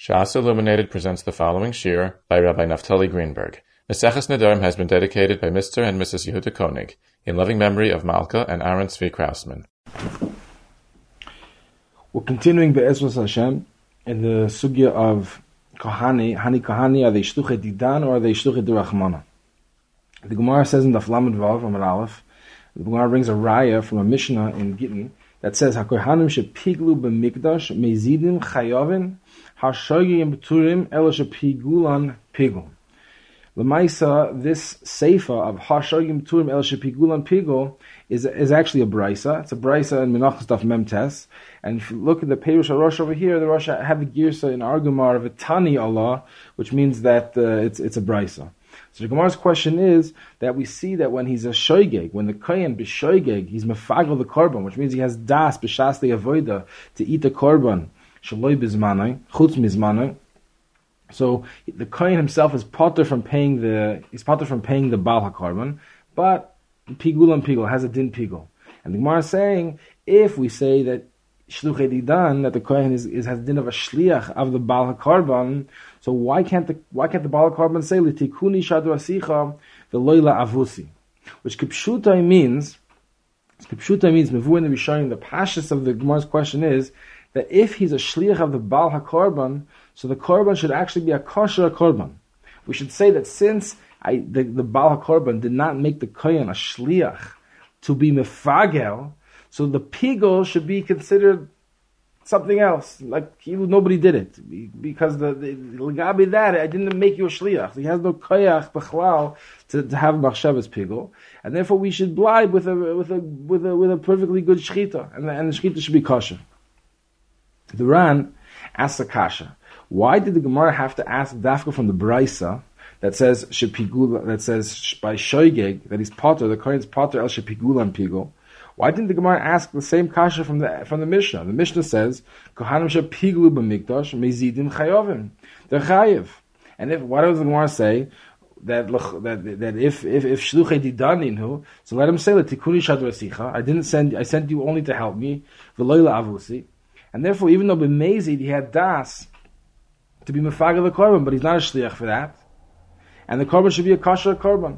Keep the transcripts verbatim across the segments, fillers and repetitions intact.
Shas Illuminated presents the following shir by Rabbi Naftali Greenberg. Maseches Nedarim has been dedicated by Mister and Missus Yehuda Koenig in loving memory of Malka and Aaron Tzvi Krausman. We're continuing Be'ezras Hashem in the sugya of Kohani. Hani Kohani, are they Shluchei Didan or are they Shluchei D'Rachmana? The Gemara says in the Lamed Vav, Amar Aleph, the Gemara brings a raya from a Mishnah in Gittin that says, HaKohanim shepiglu b'mikdash mezidim chayovin hashoyim b'turim elo shepigulan pigul. L'maisa, this seifa of hashoyim b'turim elo shepigulan pigul is is actually a brisa. It's a brisa in Menachos Daf Memtes. And if you look at the Perush HaRosh over here, the Rosh have the girsa in our Gemara of a Tani Allah, which means that uh, it's it's a brisa. So the Gemara's question is that we see that when he's a shoygeg, when the kohen b'shoygeg, he's mefagel the korban, which means he has das b'shas the avoda to eat the korban shaloi bizmanai chutz mizmanai. So the kohen himself is potter from paying the he's potter from paying the bal hakorban, but pigul and pigul has a din pigul. And the Gemara is saying if we say that Shluchei Didan, that the kohen is, is has din of a shliach of the bal hakorban, so why can't the why can't the bal hakorban say litikuni shadu asicha veloila avusi, which kipshutai means kipshutai means mevu in the Rishonim. The pashas of the Gemara's question is that if he's a shliach of the bal hakorban, so the korban should actually be a kosher korban. We should say that since I, the the bal hakorban did not make the kohen a shliach to be mefagel, so the pigul should be considered something else, like nobody did it, because the legabi that I didn't make you a shliach. He has no koyach b'chlal to, to have machshavas pigul, and therefore we should blind with a with a with a with a perfectly good shchita, and the, and the shchita should be kosher. The Ran asks a kasha: why did the Gemara have to ask dafka from the brisa that says shepigul that says by shoygeg that he's potter, the kohen's potter el shepigulan pigul? Why didn't the Gemara ask the same kasha from the from the Mishnah? The Mishnah says, "Kohanim shepiglu b'mikdash mezidim chayovim." They're chayiv. And if why does the Gemara say that that that if if if shluchei didaninu, so let him say l'tikuni shadu asicha. I didn't send I sent you only to help me v'loila avusi. And therefore, even though b'mezid he had das to be mefagel the korban, but he's not a shliach for that, and the korban should be a kosher korban.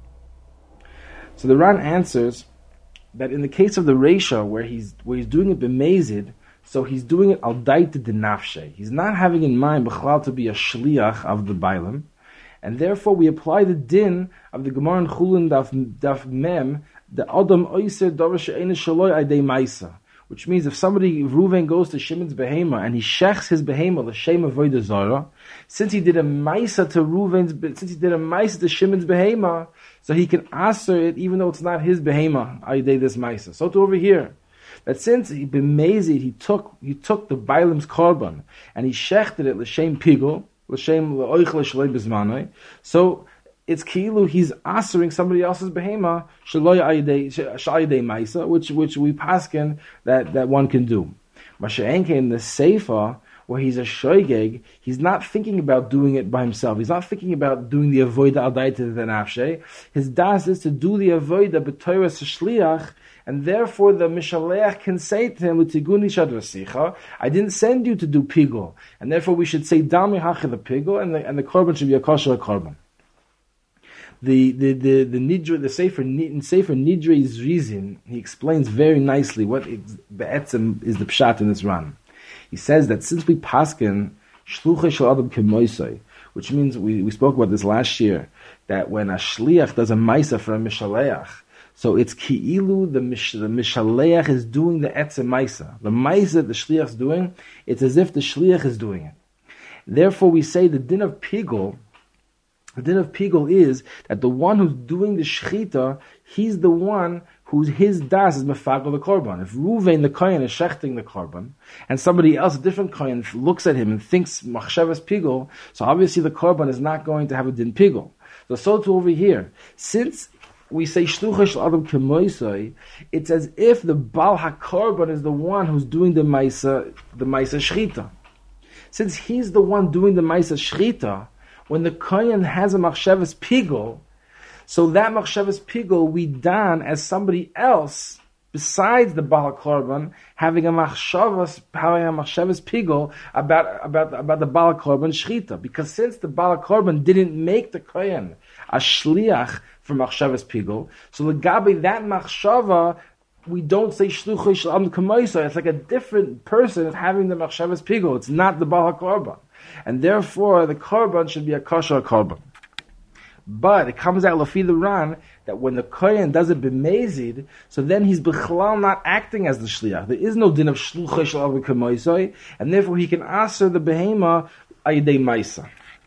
So the Ran answers that in the case of the Reisha, where he's where he's doing it b'mezid, so he's doing it al daita denafshe. He's not having in mind b'chlal to be a shliach of the bailim, and therefore we apply the din of the Gemara in Chulin daf, daf mem, the adam oiser davar she'ena shaloi aydei maisa, which means if somebody, if Reuven goes to Shimon's behema and he shechs his behema l'shem avodah zara, since he did a maisa to Reuven's, since he did a maisa to Shimon's behema, so he can answer it even though it's not his behema. I did this maisa. So to over here, that since he b'mezid, he took he took the bailim's korban and he shechted it l'shem pigul, l'shem l'oichle shalei bizmanai. So it's kilu he's answering somebody else's behema shaloi ayidei maisa, which which we paskin that that one can do. Masha'enke in the seifa, where he's a shoygeg, he's not thinking about doing it by himself. He's not thinking about doing the avoida al daita denafshe. His das is to do the avoida b'toras shliach, and therefore the mishaleach can say to him, "Utiguni shadvasicha, I didn't send you to do pigul," and therefore we should say dami hachi the pigul, and the and the korban should be a kosher korban. The the the the nidra the sefer in sefer Nidre's reason, he explains very nicely what be'etzem is the pshat in this Ran. He says that since we paskin shluchei shel adam kemoisei, which means we, we spoke about this last year, that when a shliach does a maisa for a mishaleach, so it's ki'ilu the mish, the mishaleach is doing the etzem maisa. The maisa the shliach is doing, it's as if the shliach is doing it. Therefore, we say the din of pigul. The din of pigul is that the one who's doing the shechita, he's the one whose his das is mefagel the korban. If Reuven the kohen is shechting the korban, and somebody else, a different kohen, looks at him and thinks machshavas pigul, so obviously the korban is not going to have a din pigul. So so too over here, since we say shluchei shel adam kemoisei, it's as if the bal hakorban is the one who's doing the maisa, the maisa shechita. Since he's the one doing the maisa shechita, when the kohen has a machshavas pigul, so that machshavas pigul we dan as somebody else besides the Baal Korban having a machshavas, having a machshavas pigul about, about, about the Baal Korban shchita. Because since the Baal Korban didn't make the Kohen a shliach for machshavas pigul, so legabi that machshava, we don't say shluchei shel am k'moisa. It's like a different person is having the machshavas pigul. It's not the Baal Korban. And therefore, the Korban should be a kosher Korban. But it comes out Lafi the Ran that when the Kohen does it b'mezid, so then he's b'chlal not acting as the shliach. There is no din of shluchei shel am k'moisa, and therefore he can answer the behema ayidei maisa.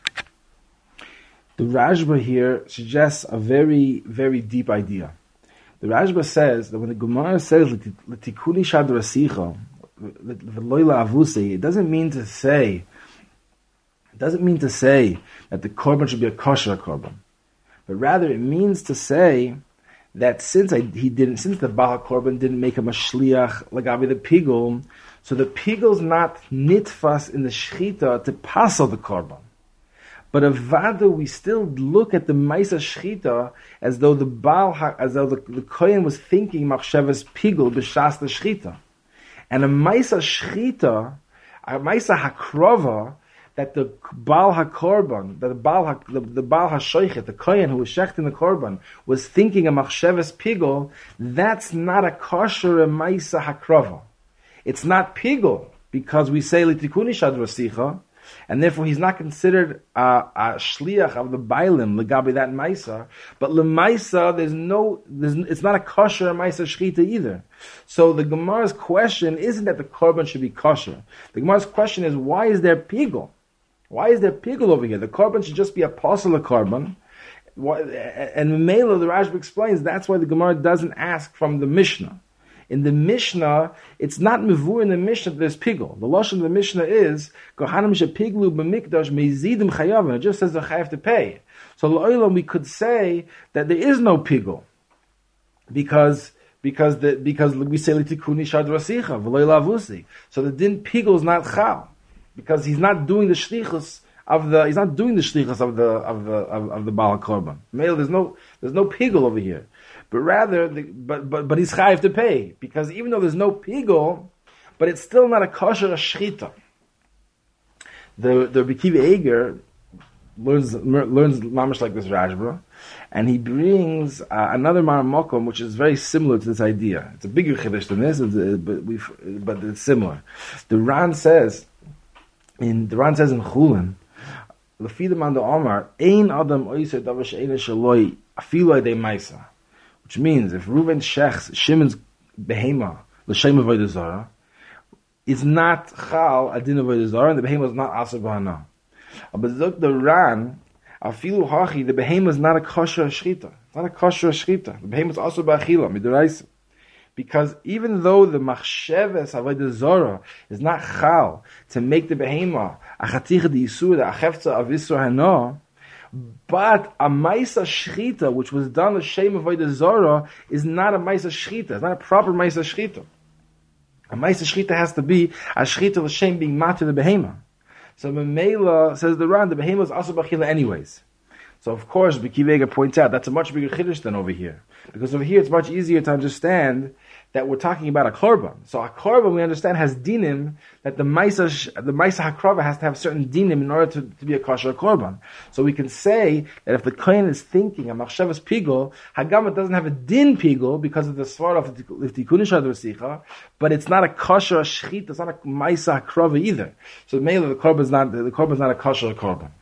The Rashba here suggests a very, very deep idea. The Rashba says that when the Gemara says "L'tikuni shad rasicha v'loila avusei," it doesn't mean to say, it doesn't mean to say that the korban should be a kosher korban, but rather it means to say that since I, he didn't, since the Baal korban didn't make him a shliach lagabi the pigul, so the pigul's not nitfas in the shchita to passel the korban. But avada, we still look at the Maisa Shchita as though the Baal, as though the, the Kohen was thinking Machshavas Pigul b'shas the Shchita. And a Maisa Shchita, a Maisa Hakrova, that the Baal HaKorban, that the Baal, ha, the, the Baal HaShoichet, the Kohen who was shechting the Korban, was thinking a Machshavas Pigul, that's not a kosher Maisa Hakrova. It's not Pigul, because we say L'tikuni shad rasicha, and therefore he's not considered uh, a shliach of the bailim legabi that maisa. But lemaisa, there's no, there's, it's not a kosher maisa shchita either. So the Gemara's question isn't that the korban should be kosher. The Gemara's question is, why is there pigul? Why is there pigul over here? The korban should just be a apostle korban. And Mela, the Rashba explains, that's why the Gemara doesn't ask from the Mishnah. In the Mishnah, it's not mevur in the Mishnah that there's pigul. The lashon of the Mishnah is kohanim shepiglu b'mikdash meizidim chayavim. It just says they have to pay. So l'olam we could say that there is no pigul because because the because we say l'tikuni shad rasicha v'lo lavusi. So the din pigul is not chal because he's not doing the shlichus of the he's not doing the shlichus of the of the of, of the Baal Korban. Male, there's no there's no pigul over here. But rather, the, but but but he's chayiv to pay because even though there's no pigul, but it's still not a kosher shchita. The the Rebbe Akiva Eiger learns learns mamash like this Rashba, and he brings uh, another Maramakom which is very similar to this idea. It's a bigger chiddush than this, but we but it's similar. The Ran says in the Ran says in Chulin, Lefidam the Omar ein adam oisei davar she'eina shaloi afilu adei maisa. Which means if Reuven shechs Shimon's behema l'shem avodah zara, it's not chal adin avodah zara, and the behema is not aser b'hana. But look, the Ran afilu hachi, the behema is not a kosher shchita. It's not a kosher shchita. The behema is also b'achila midiraisa, because even though the machsheves avodah zara is not chal to make the behema a chaticha d'isur, the achefza of isur hana. But a Maisa Shchita, which was done the Shem Avodah Zorah, is not a Maisa Shchita. It's not a proper Maisa Shchita. A Maisa Shchita has to be a Shchita L'Shem being matir the Behema. So Memela says the Ran, the Behema is also Bachila anyways. So of course, Rebbe Akiva Eiger points out that's a much bigger chiddush than over here. Because over here it's much easier to understand that we're talking about a korban. So a korban, we understand, has dinim that the maisa, the maisa hakrava has to have certain dinim in order to, to be a kosher korban. So we can say that if the kohen is thinking a machshavas pigul, hagama doesn't have a din pigul because of the svar of tikun shad rasicha, but it's not a kosher shchit, it's not a maisa hakrava either. So mainly the korban is not the korban is not a kosher korban.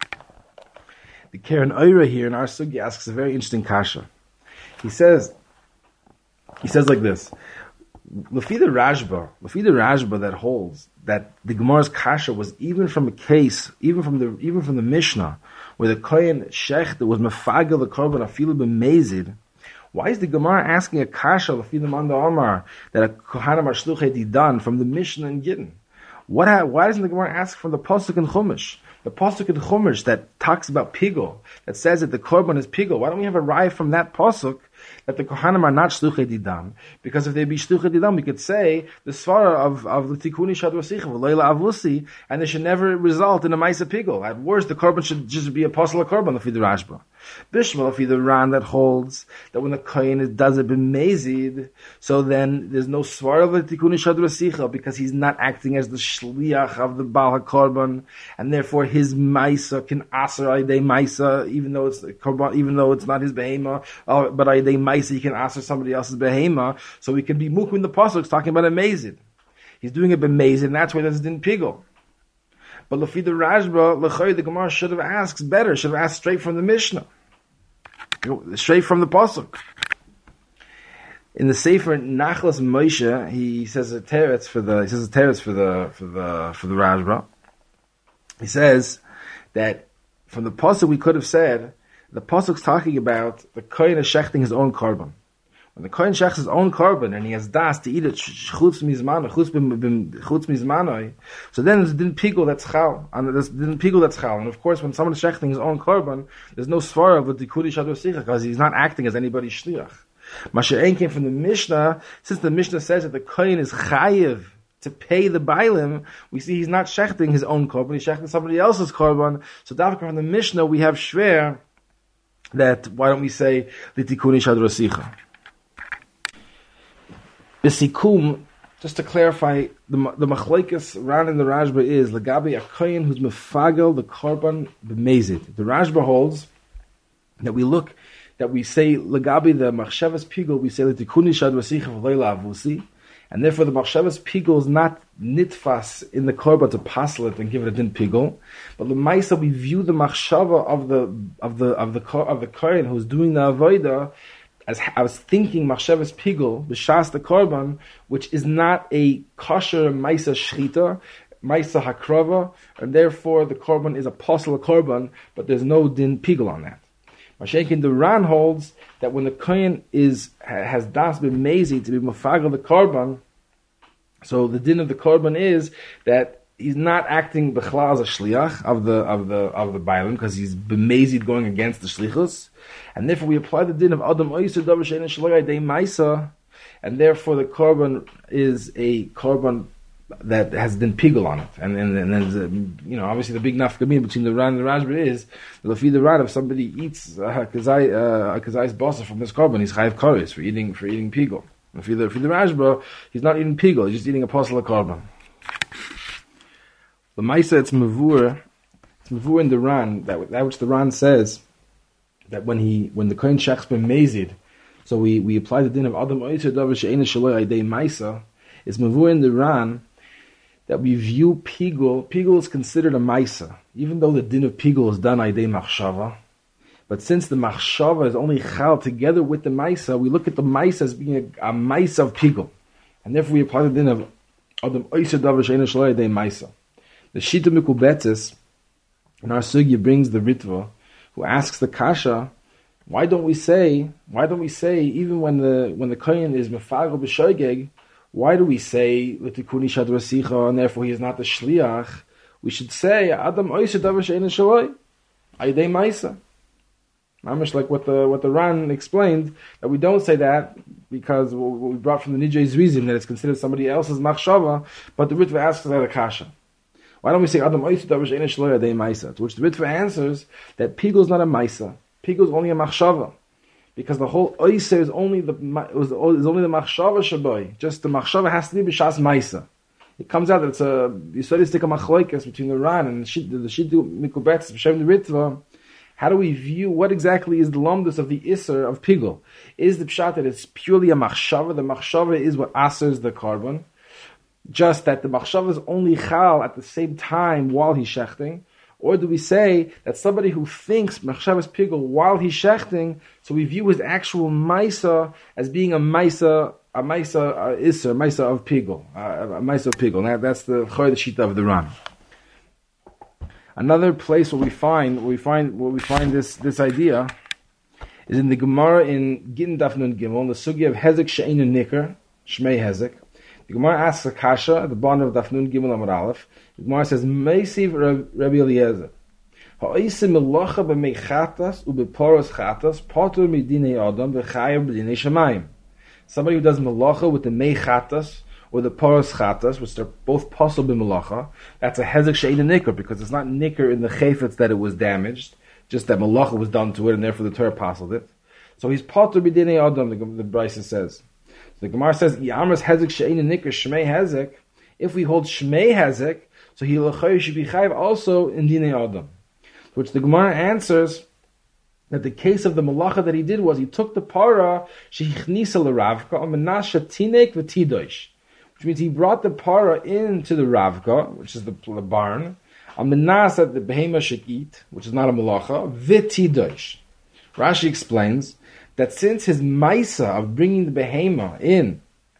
The Karen Oira here in our sugi asks a very interesting kasha. He says. He says like this: Lefi the Rashba, Lefi the Rashba that holds that the Gemara's kasha was even from a case, even from the even from the Mishnah, where the kohen shech that was mefagel the korban afilu b'mezid. Why is the Gemara asking a kasha Lefi the Manda Omar that a kohanim are shluchei didan from the Mishnah in Gittin? What? Ha- why doesn't the Gemara ask from the pasuk in Chumash? The pasuk in Chumash that talks about pigul, that says that the korban is pigul. Why don't we have a raya from that pasuk that the Kohanim are not Shluchei Didam, because if they be Shluchei Didam, we could say the Svara of, of the Tikuni Shad Rasicha, V'Leila Avusi, and it should never result in a Maisa Pigel. At worst, the Korban should just be a Apostle of Korban, if the Rashba. Bishmal, if the Ran that holds that when the Kohen does it b'mezid, so then there's no Svara of the Tikuni Shad Rasicha, because he's not acting as the Shliach of the Baal HaKorban, and therefore his Maisa can Aser Aydei Maisa, even though it's Korban, even though it's not his Behema, uh, but Aydei Maisa he can Aser somebody else's Behema, so we can be Mukum in the Pasuk talking about a Mezid. He's doing it b'mezid, and that's why this didn't pigel. But Lefi the Rashba, L'choy, the Gemara should have asked better, should have asked straight from the Mishnah. Straight from the Pasuk. In the Sefer Nachlas Moshe, he says a teretz for the, he says a teretz for the, for the, for the Rashba. He says that from the Pasuk we could have said, the Pasuk's talking about the Kohen is shechting his own korban. When the Kohen shechts his own korban and he has das to eat it chutz mizmano, chutz mizmanoi, so then it didn't pigul that's chal, and it didn't pigul that's chal. And of course, when someone is shechting his own korban, there's no svara of the tikudi shad rasicha because he's not acting as anybody's shliach. Masha'en came from the Mishnah. Since the Mishnah says that the Kohen is chayiv to pay the bailim, we see he's not shechting his own korban; he's shechting somebody else's korban. So, dafka from the Mishnah, we have shver that why don't we say the tikudi shad rasicha? Besikum, just to clarify, the the machlekes Ran and the Rashba is Lagabi a kohen who's mefagel the korban b'mezid. The Rashba holds that we look, that we say Lagabi the machshavas pigul, we say the tikuni shad v'sicha v'leila avusi, and therefore the machshavas pigul is not nitfas in the korban to passel it and give it a din pigul, but the ma'isa we view the machshava of the of the of the of the kohen who's doing the avodah. As I was thinking, machshavas pigul b'shas the korban, which is not a kosher ma'isa shchita, ma'isa hakrava, and therefore the korban is a apostle korban, but there's no din pigul on that. Mashenkin the Ran holds that when the kohen is has das b'mezi to be mafagel the korban, so the din of the korban is that he's not acting b'chlal as a shliach of the of the of the bailim because he's b'mezid going against the shlichus, and therefore we apply the din of adam oiser davar she'ein shloya dei maisa, and therefore the korban is a korban that has din pigul on it, and and, and there's a, you know obviously the big nafkamina between the Ran and the Rashba is the the Ran if somebody eats a kazai a kazai's bossa from this korban he's chayav koris for eating for eating pigul. If the for the Rashba he's not eating pigul, he's just eating apostle korban. The Maisa, it's Mavur, it's Mavur in the Ran, that, that which the Ran says, that when he, when the Kohen Shechs ben Mezid, so we, we apply the din of Adam Oitzer Davar She'ena Shaloi Aydei Maisa, it's Mavur in the Ran, that we view Pigul, Pigul is considered a Maisa, even though the din of Pigul is done Aydei Machshava, but since the Machshava is only Chal together with the Maisa, we look at the Maisa as being a, a Maisa of Pigul, and therefore we apply the din of Adam Oitzer Davar She'ena Shaloi Aydei Maisa. The Shita Mikubetzis in our sugya brings the Ritva, who asks the Kasha, why don't we say, why don't we say, even when the when the Kohen is Mefagel B'Shoigeg, why do we say L'tikuni Shad Rasicha, and therefore he is not the Shliach? We should say Adam Oisha Davar She'ein Shaloi Aydei Maisa. Mamish like what the what the Ran explained, that we don't say that because what we brought from the Nijay Zrizim that it's considered somebody else's machshava, but the Ritva asks that a Kasha. Why don't we say Adam Oisha Davar She'ein Shaloi Aydei Maisa? To which the Ritva answers that Pigul is not a Maisa. Pigul is only a machshava, because the whole Oisha is only the is only the machshava shaboy. Just the machshava has to be b'shas Maisa. It comes out that it's a yisodistic machloikas between the Ran and the Shiddu Mikubetz b'shem the Ritva. How do we view what exactly is the lomdus of the Isser of Pigul? Is the pshat that it's purely a machshava? The machshava is what asers the korban. Just that the machshava is only chal at the same time while he's shechting, or do we say that somebody who thinks machshava is pigul while he's shechting, so we view his actual maisa as being a maisa, a maisa uh, iser, a maisa of pigul, uh, a maisa of pigul. Now that's the choy the shita of the Ran. Another place where we find where we find where we find this this idea is in the Gemara in Gittin Daf Nun Gimel, the sugya of hezek she'einu nikar, shmei hezek. The Gemara asks a kasha at the bottom of Daf Nun Gimel Amud Aleph. The Gemara says, "Meisiv Rabbi Eliezer, Ha'osim melacha b'meichatas u'beporos chatas patur midinei adam v'chayav b'dinei shamayim. Somebody who does melacha with the meichatas or the poros chatas, which are both possible b'melacha, that's a hezek she'ein nikr, because it's not nikr in the chayfetz that it was damaged, just that melacha was done to it, and therefore the Torah apostled it. So he's patur b'dinei adam, the, the Brisa says. So the Gemara says, Yamras hezek she'ein nikr shmei hezek. If we hold shmei hezek, so he l'chayr should be chayav also in dinei adam. Which the Gemara answers that the case of the malacha that he did was he took the para shehichnisa l'ravka on menasha tinek v'tidosh, which means he brought the para into the ravka, which is the, the barn, on menas that the behema should eat, which is not a malacha, v'tidosh. Rashi explains that since his maisa of bringing the behema in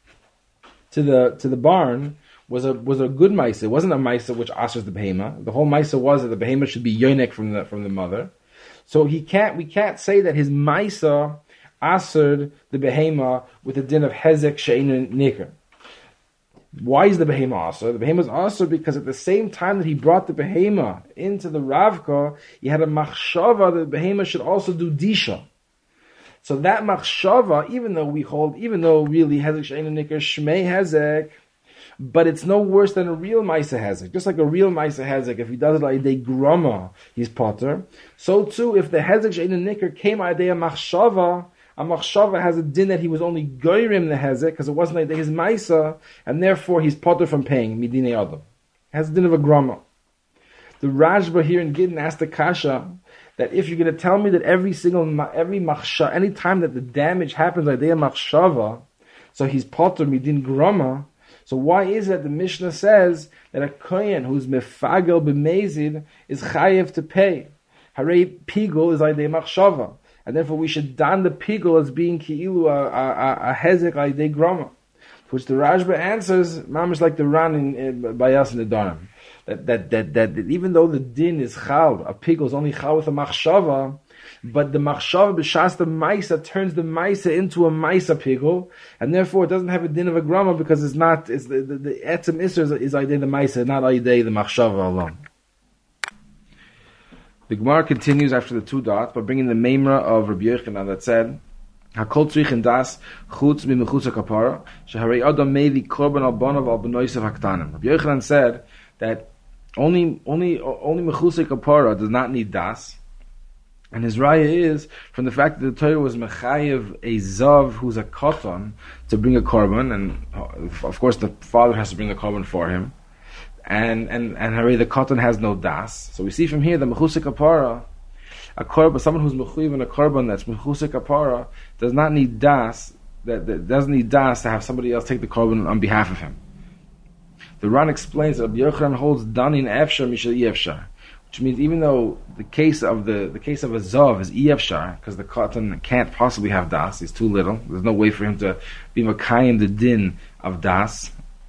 to the to the barn was a was a good maisa. It wasn't a maisa which asers the behema. The whole maisa was that the behema should be yonek from the from the mother. So he can't we can't say that his maisa asered the behema with the din of hezek she'ein nikr. Why is the behema aser? The behema is aser because at the same time that he brought the behema into the ravka, he had a machshava that the behema should also do disha. So that machshava, even though we hold, even though really hezek she'ein nikr shmei hezek, but it's no worse than a real Maisa Hezek. Just like a real Maisa Hezek, if he does it like a grama, he's potter. So too, if the Hezek She'ein Nikr came out of a Machshava, a Machshava has a din that he was only Goyrim the Hezek, because it wasn't like his Maisa, and therefore he's potter from paying, Midine Adam. Has a din of a grama. The Rajba here in Gittin asked the Kasha, that if you're going to tell me that every single, every Machshava, any time that the damage happens like a Machshava, so he's potter Midin grama, so why is it that the Mishnah says that a kohen who's mefagel b'mezid is chayev to pay? Harei pigul is aydei machshava, and therefore we should dan the pigul as being ki'ilu a, a, a hezek aydei grama. Which the Rajba answers, mamish like the Ran in, in Bayas and the Darim, that, that that that that even though the din is chal, a pigul is only chal with a machshava, but the machshava b'shas the maisa turns the maisa into a maisa pigul, and therefore it doesn't have a din of a grama because it's not. It's the the, the etzem isser is aydei the maisa, not aydei the machshava alone. The Gemara continues after the two dots by bringing the memra of Rabbi Yochanan that said, "Hakol tzrichin das chutz mimechutz hakapara sheharei adam mevi korban al banav al benoisav haktanim." Rabbi Yochanan said that only only only mechutz hakapara does not need das. And his raya is from the fact that the Torah was mechayev a zav who's a katan to bring a korban, and of course the father has to bring the korban for him, and and and hare the katan has no das. So we see from here the mechusik kapara, a korban, someone who's mechuyev in a korban that's mechusik kapara does not need das, that, that doesn't need das to have somebody else take the korban on behalf of him. The Ran explains that Rabbi Yochanan holds danin efshar mishal efshar. Which means even though the case of the the case of a zav is iyefshar, because the katan can't possibly have das, he's too little. There's no way for him to be makayim the din of das.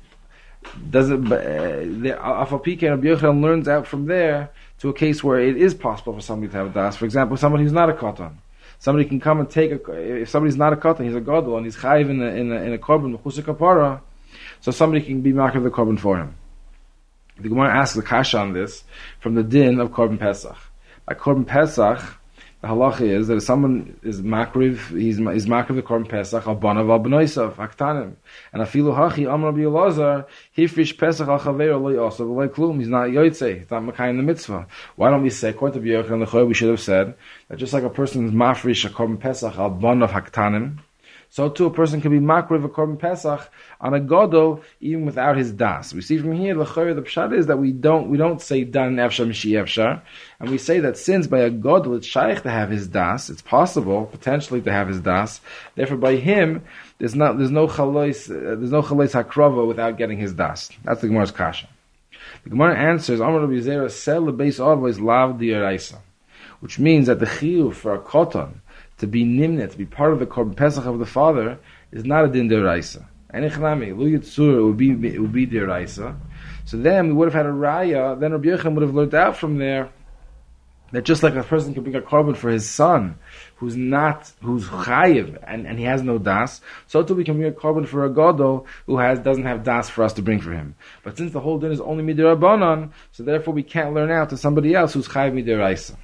Doesn't the Afal Rabbi Yochanan learns out from there to a case where it is possible for somebody to have das. For example, somebody who's not a katan, somebody can come and take a. If somebody's not a katan, he's a gadol and he's chayiv in a in a, in a korban mechusik kapara, so somebody can be marked the korban for him. The Gemara asks the kasha on this from the din of Korban Pesach. By Korban Pesach, the halacha is that if someone is makriv, he's is makriv the Korban Pesach al banav al benoisav haktanim, and afilu hachi amar Rabbi Elazar hifrish Pesach al chaver lo yasav lo klum. He's not yotzei. He's not makayim the mitzvah. Why don't we say according to Rabbi Yochanan the Chor? We should have said that just like a person is mafrish a Korban Pesach al banav haktanim, so too a person can be makriv a Korban Pesach on a gadol even without his das. We see from here the chayr, the pshat is that we don't we don't say dan efshar mishi efshar, and we say that since by a gadol it's shaykh to have his das, it's possible potentially to have his das. Therefore, by him there's not there's no chalois uh, there's no chalois hakrava without getting his das. That's the Gemara's kasha. The Gemara answers Amar Rabbi Zera sel lebeis avo is lav diaraisa, which means that the chiyuv for a koton to be nimnet, to be part of the Korban Pesach of the father, is not a din deraisa. And ichnami, lu yitzur, would be it would be deraisa. So then we would have had a raya. Then Rabbi Yochanan would have learned out from there That just like a person can bring a korban for his son, who's not, who's chayiv, and, and he has no das, so too we can bring a korban for a gadol who has doesn't have das for us to bring for him. But since the whole din is only midirabanan, so therefore we can't learn out to somebody else who's chayiv midiraisa.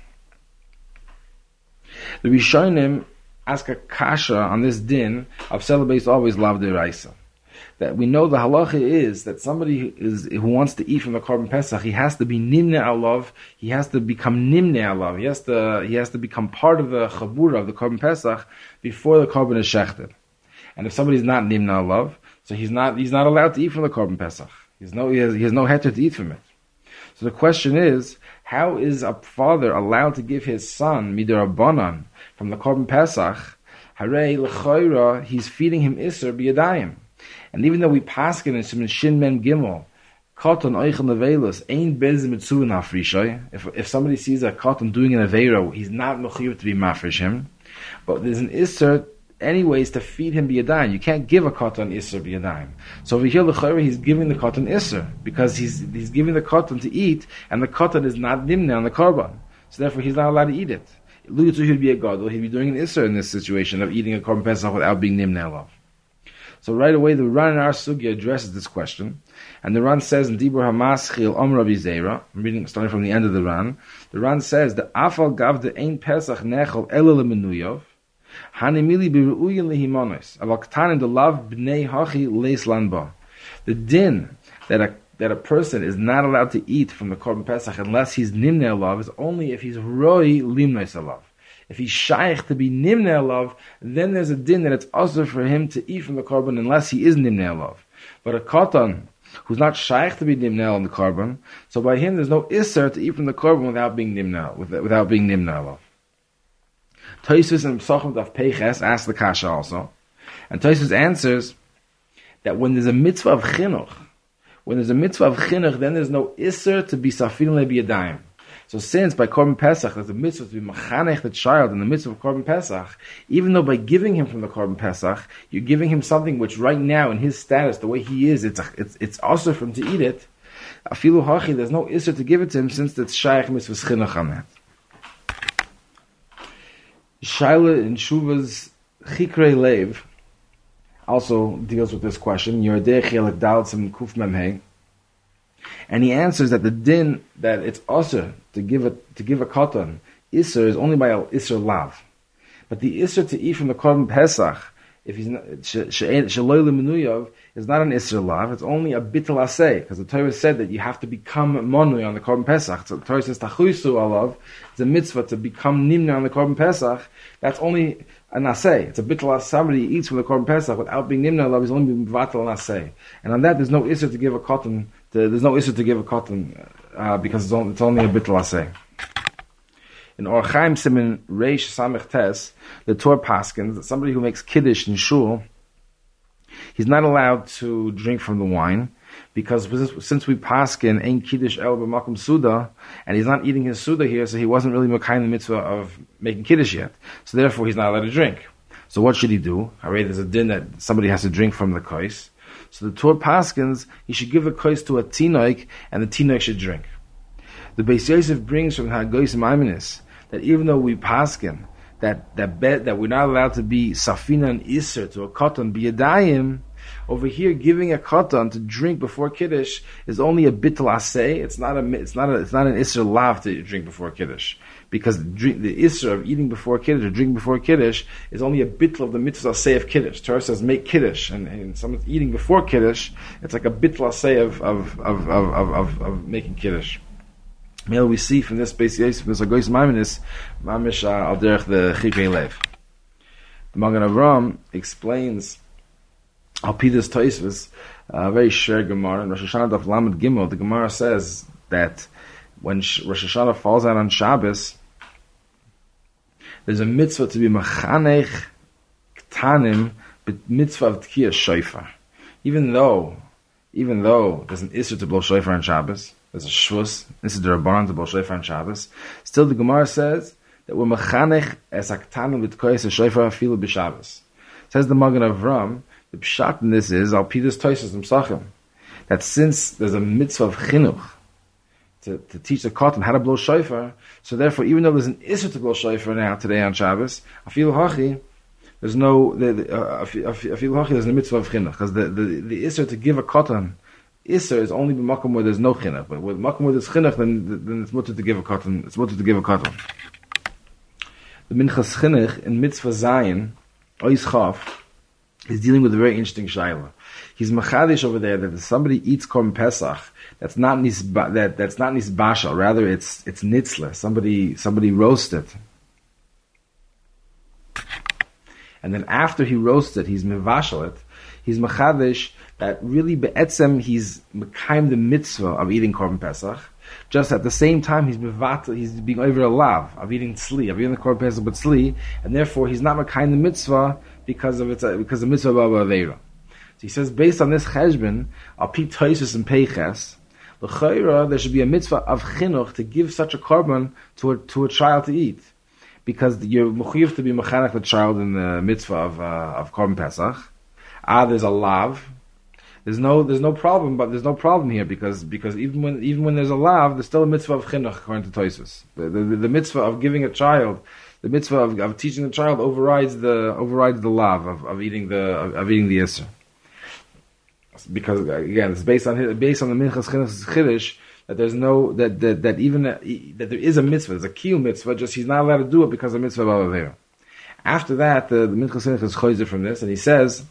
The Rishonim ask a kasha on this din of celebrates always lav deraisa. That we know the halacha is that somebody is who wants to eat from the korban pesach, he has to be nimne alav. He has to become nimne alav. He has to he has to become part of the chabura of the korban pesach before the korban is shechted. And if somebody's not nimne alav, so he's not he's not allowed to eat from the korban pesach. He's no he has, he has no heter to eat from it. So the question is, how is a father allowed to give his son midirabanan from the korban pesach? Harei l'chayra, he's feeding him iser biyadayim. And even though we paskin in Siman Shin Mem Gimel, Katan Eichel Nevelos ain't bez mitzvah nafrishay. If if somebody sees a Katan doing an avera, he's not mechuyev to be mafresh him. But there's an iser anyways to feed him biyadayim. You can't give a Katan iser biyadayim. So over here l'chayra he's giving the Katan iser because he's he's giving the Katan to eat, and the Katan is not nimne on the korban. So therefore he's not allowed to eat it. Luyutzu he'd be a gadol. He'd be doing an iser in this situation of eating a korban pesach without being nimne alav. So right away, the Ran in our sugya addresses this question, and the Ran says in Dibur Hamaschil Om Rabbi Zera, I'm reading starting from the end of the Ran. The Ran says the Afal Gav de Ein Pesach Nechol Ela LeMenuyov Hanimili Biruuyin LeHimonos Aval Ktanim DeLav Bnei Hachi Leis Lanba. The din that a that a person is not allowed to eat from the korban pesach unless he's nimne alav is only if he's roi limnois alav. If he's shaykh to be nimne alav, then there's a din that it's also for him to eat from the korban unless he is nimne alav. But a katan who's not shaykh to be nimne on the korban, so by him there's no isser to eat from the korban without being nimne without being nimne alav. Tosfos and Pesachim Daf Peiches asks the kasha also, and Tosfos answers that when there's a mitzvah of chinuch, when there's a mitzvah of chinuch, then there's no isser to be safin lebiyadayim. So since by Korban Pesach there's a mitzvah to be machanech the child in the mitzvah of Korban Pesach, even though by giving him from the Korban Pesach, you're giving him something which right now in his status, the way he is, it's a, it's it's also for him to eat it. Afilu hachi, there's no isser to give it to him since it's shaykh mitzvah chinuch on that. Shaila in Shuva's Chikrei Lev also deals with this question. Yordei Chelek Dal Sim Kuf Memhei. And he answers that the din that it's also to give a to give a katan iser is only by a iser lav, but the iser to eat from the korban pesach, if he's not shaloi lemenuyav, is not an iser lav. It's only a bitul aseh, because the Torah said that you have to become monui on the korban pesach. So the Torah says tachuisu alav. It's a mitzvah to become nimna on the korban pesach. That's only an aseh. It's a bitul aseh. Somebody eats from the korban pesach without being nimna alav is only vatal an aseh. And on that, there's no iser to give a katan. There's no issue to give a cotton uh, because it's only, it's only a bit laseh. In Or Chaim Simin Reish Samech Tes, the Torah paskins that somebody who makes kiddush in shul, he's not allowed to drink from the wine because since we paskin ain't kiddush el b'makom suda, and he's not eating his suda here, so he wasn't really mekayim the mitzvah of making kiddush yet. So therefore, he's not allowed to drink. So what should he do? Alright, there's a din that somebody has to drink from the kos. So the Torah paskins, he should give a kos to a tinoik, and the tinoik should drink. The Beis Yosef brings from Hagoyis Maiminis that even though we paskin that that bet that we're not allowed to be safina and iser to a katan biyadayim, over here giving a katan to drink before kiddush is only a bittul aseh. It's not a it's not a it's not an iser lav to drink before kiddush. Because the, drink, the isra of eating before kiddush or drinking before kiddush is only a bitl of the mitzvah say of kiddush. Torah says make kiddush, and, and someone's eating before kiddush, it's like a bitl say of of of of of, of, of making kiddush. Now we see from this Beis Yosef, from this Hagoyis Maiminis, mamish al derech the Chikrei Lev. The Magen Avraham explains al pidas Tosfos, a very share Gemara in Rosh Hashanah Daf Lamed Gimel. The Gemara says that when Rosh Hashanah falls out on Shabbos, there's a mitzvah to be machanech ktanim, but mitzvah of tkiyah shofar. Even though, even though there's an isser to blow shofar on Shabbos, there's a shvus, this is the rabbanan to blow shofar on Shabbos. Still, the Gemara says that we're machanech es aktanim with koyes shofar afilu b'Shabbos. Says the Magen Avraham, the pshat in this is al pidas Tosfos Mesachim, that since there's a mitzvah of chinuch to, to teach the cotton how to blow shofar. So therefore, even though there's an issur to blow shofar now today on Shabbos, afilu hachi, there's no the, the, uh, afilu hachi. There's no mitzvah of chinuch because the the the issur to give a cotton issur is only in makom where there's no chinuch. But with makom where there's chinuch, then then it's mutter to give a cotton. It's mutter to give a cotton. The minchas chinuch in mitzvah zayin ois chaf is dealing with a very interesting shayla. He's machadish over there that if somebody eats korban pesach, that's not nisba, that that's not nisbashal. Rather, it's it's nitzla. Somebody somebody roasted, and then after he roasted, he's mevashal it. He's machadish that really be'etzem he's mekayim the mitzvah of eating korban pesach. Just at the same time, he's mevatel, he's being over a lav of eating tzli, of eating the korban pesach but tzli, and therefore he's not mekayim the mitzvah because of its because of the mitzvah of aveira. So he says, based on this cheshbon, al pi toisus and peiches, l'chayra there should be a mitzvah of chinuch to give such a korban to a to a child to eat, because you're mechuyev to be mechanech the child in the mitzvah of uh, of korban pesach. Ah, there's a lav. There's no there's no problem, but there's no problem here because because even when even when there's a lav, there's still a mitzvah of chinuch according to Tosus. The, the, the mitzvah of giving a child, the mitzvah of, of teaching the child overrides the overrides the lav of, of eating the of, of eating the issur. Because again, it's based on based on the minchas chinuch chiddush that there's no that that, that even that there is a mitzvah, there's a kiyum mitzvah, just he's not allowed to do it because of mitzvah of avera. After that, the, the minchas chinuch is choizer from this, and he says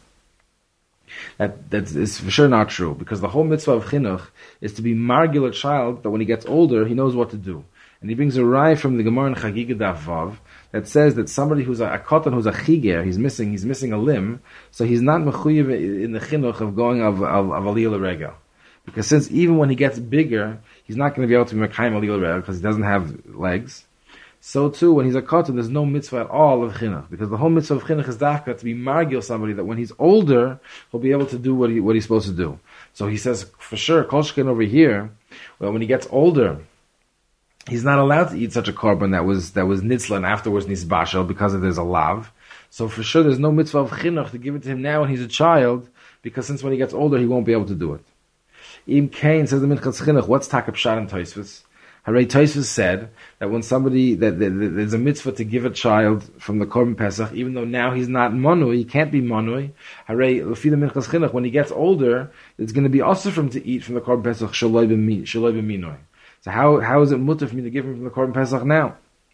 that that is for sure not true, because the whole mitzvah of chinuch is to be margil a child that when he gets older he knows what to do. And he brings a raya from the Gemara in Chagiga Daf Vav that says that somebody who's a, a katan who's a chiger, he's missing he's missing a limb, so he's not mechuyev in the chinuch of going of of, of aliyah l'regel, because since even when he gets bigger he's not going to be able to be mekayim aliyah l'regel because he doesn't have legs. So too, when he's a katan, there's no mitzvah at all of chinuch, because the whole mitzvah of chinuch is dafka to be margil somebody that when he's older he'll be able to do what he what he's supposed to do. So he says for sure, kol sheken over here, well, when he gets older, he's not allowed to eat such a korban that was that was nitzla and afterwards nisbashel because there's a lav. So for sure, there's no mitzvah of chinuch to give it to him now when he's a child, because since when he gets older he won't be able to do it. Im Kain says the minchas chinuch. What's takap shad and Tosfos? Harei Tosfos said that when somebody that, that, that there's a mitzvah to give a child from the korban pesach, even though now he's not monui, he can't be monui. Harei lefi the minchas chinuch, when he gets older, it's going to be also for him to eat from the korban pesach shaloi b'minoi. So how how is it mutter for me to give him from the korban pesach now?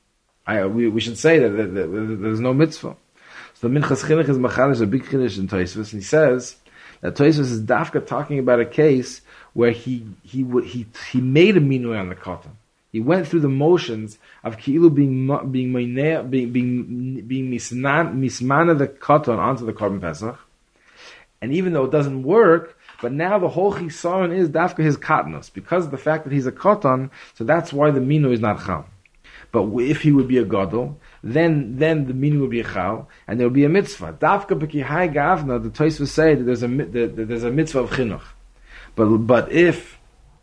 I we we should say that, that, that, that there's no mitzvah. So the minchas chinuch is machalish a big chiddush in Tosfos, and he says that Tosfos is dafka talking about a case where he he he he made a minui on the katan. He went through the motions of ki'ilu being being being being being, being misnan, mismana the katan onto the korban pesach, and even though it doesn't work, but now the whole chisaron is dafka his katnos because of the fact that he's a katan. So that's why the minui is not chal. But if he would be a gadol, then then the minui would be a chal, and there would be a mitzvah. Dafka b'kihai gavna, the Tosfos say that there's a that there's a mitzvah of chinuch. But but if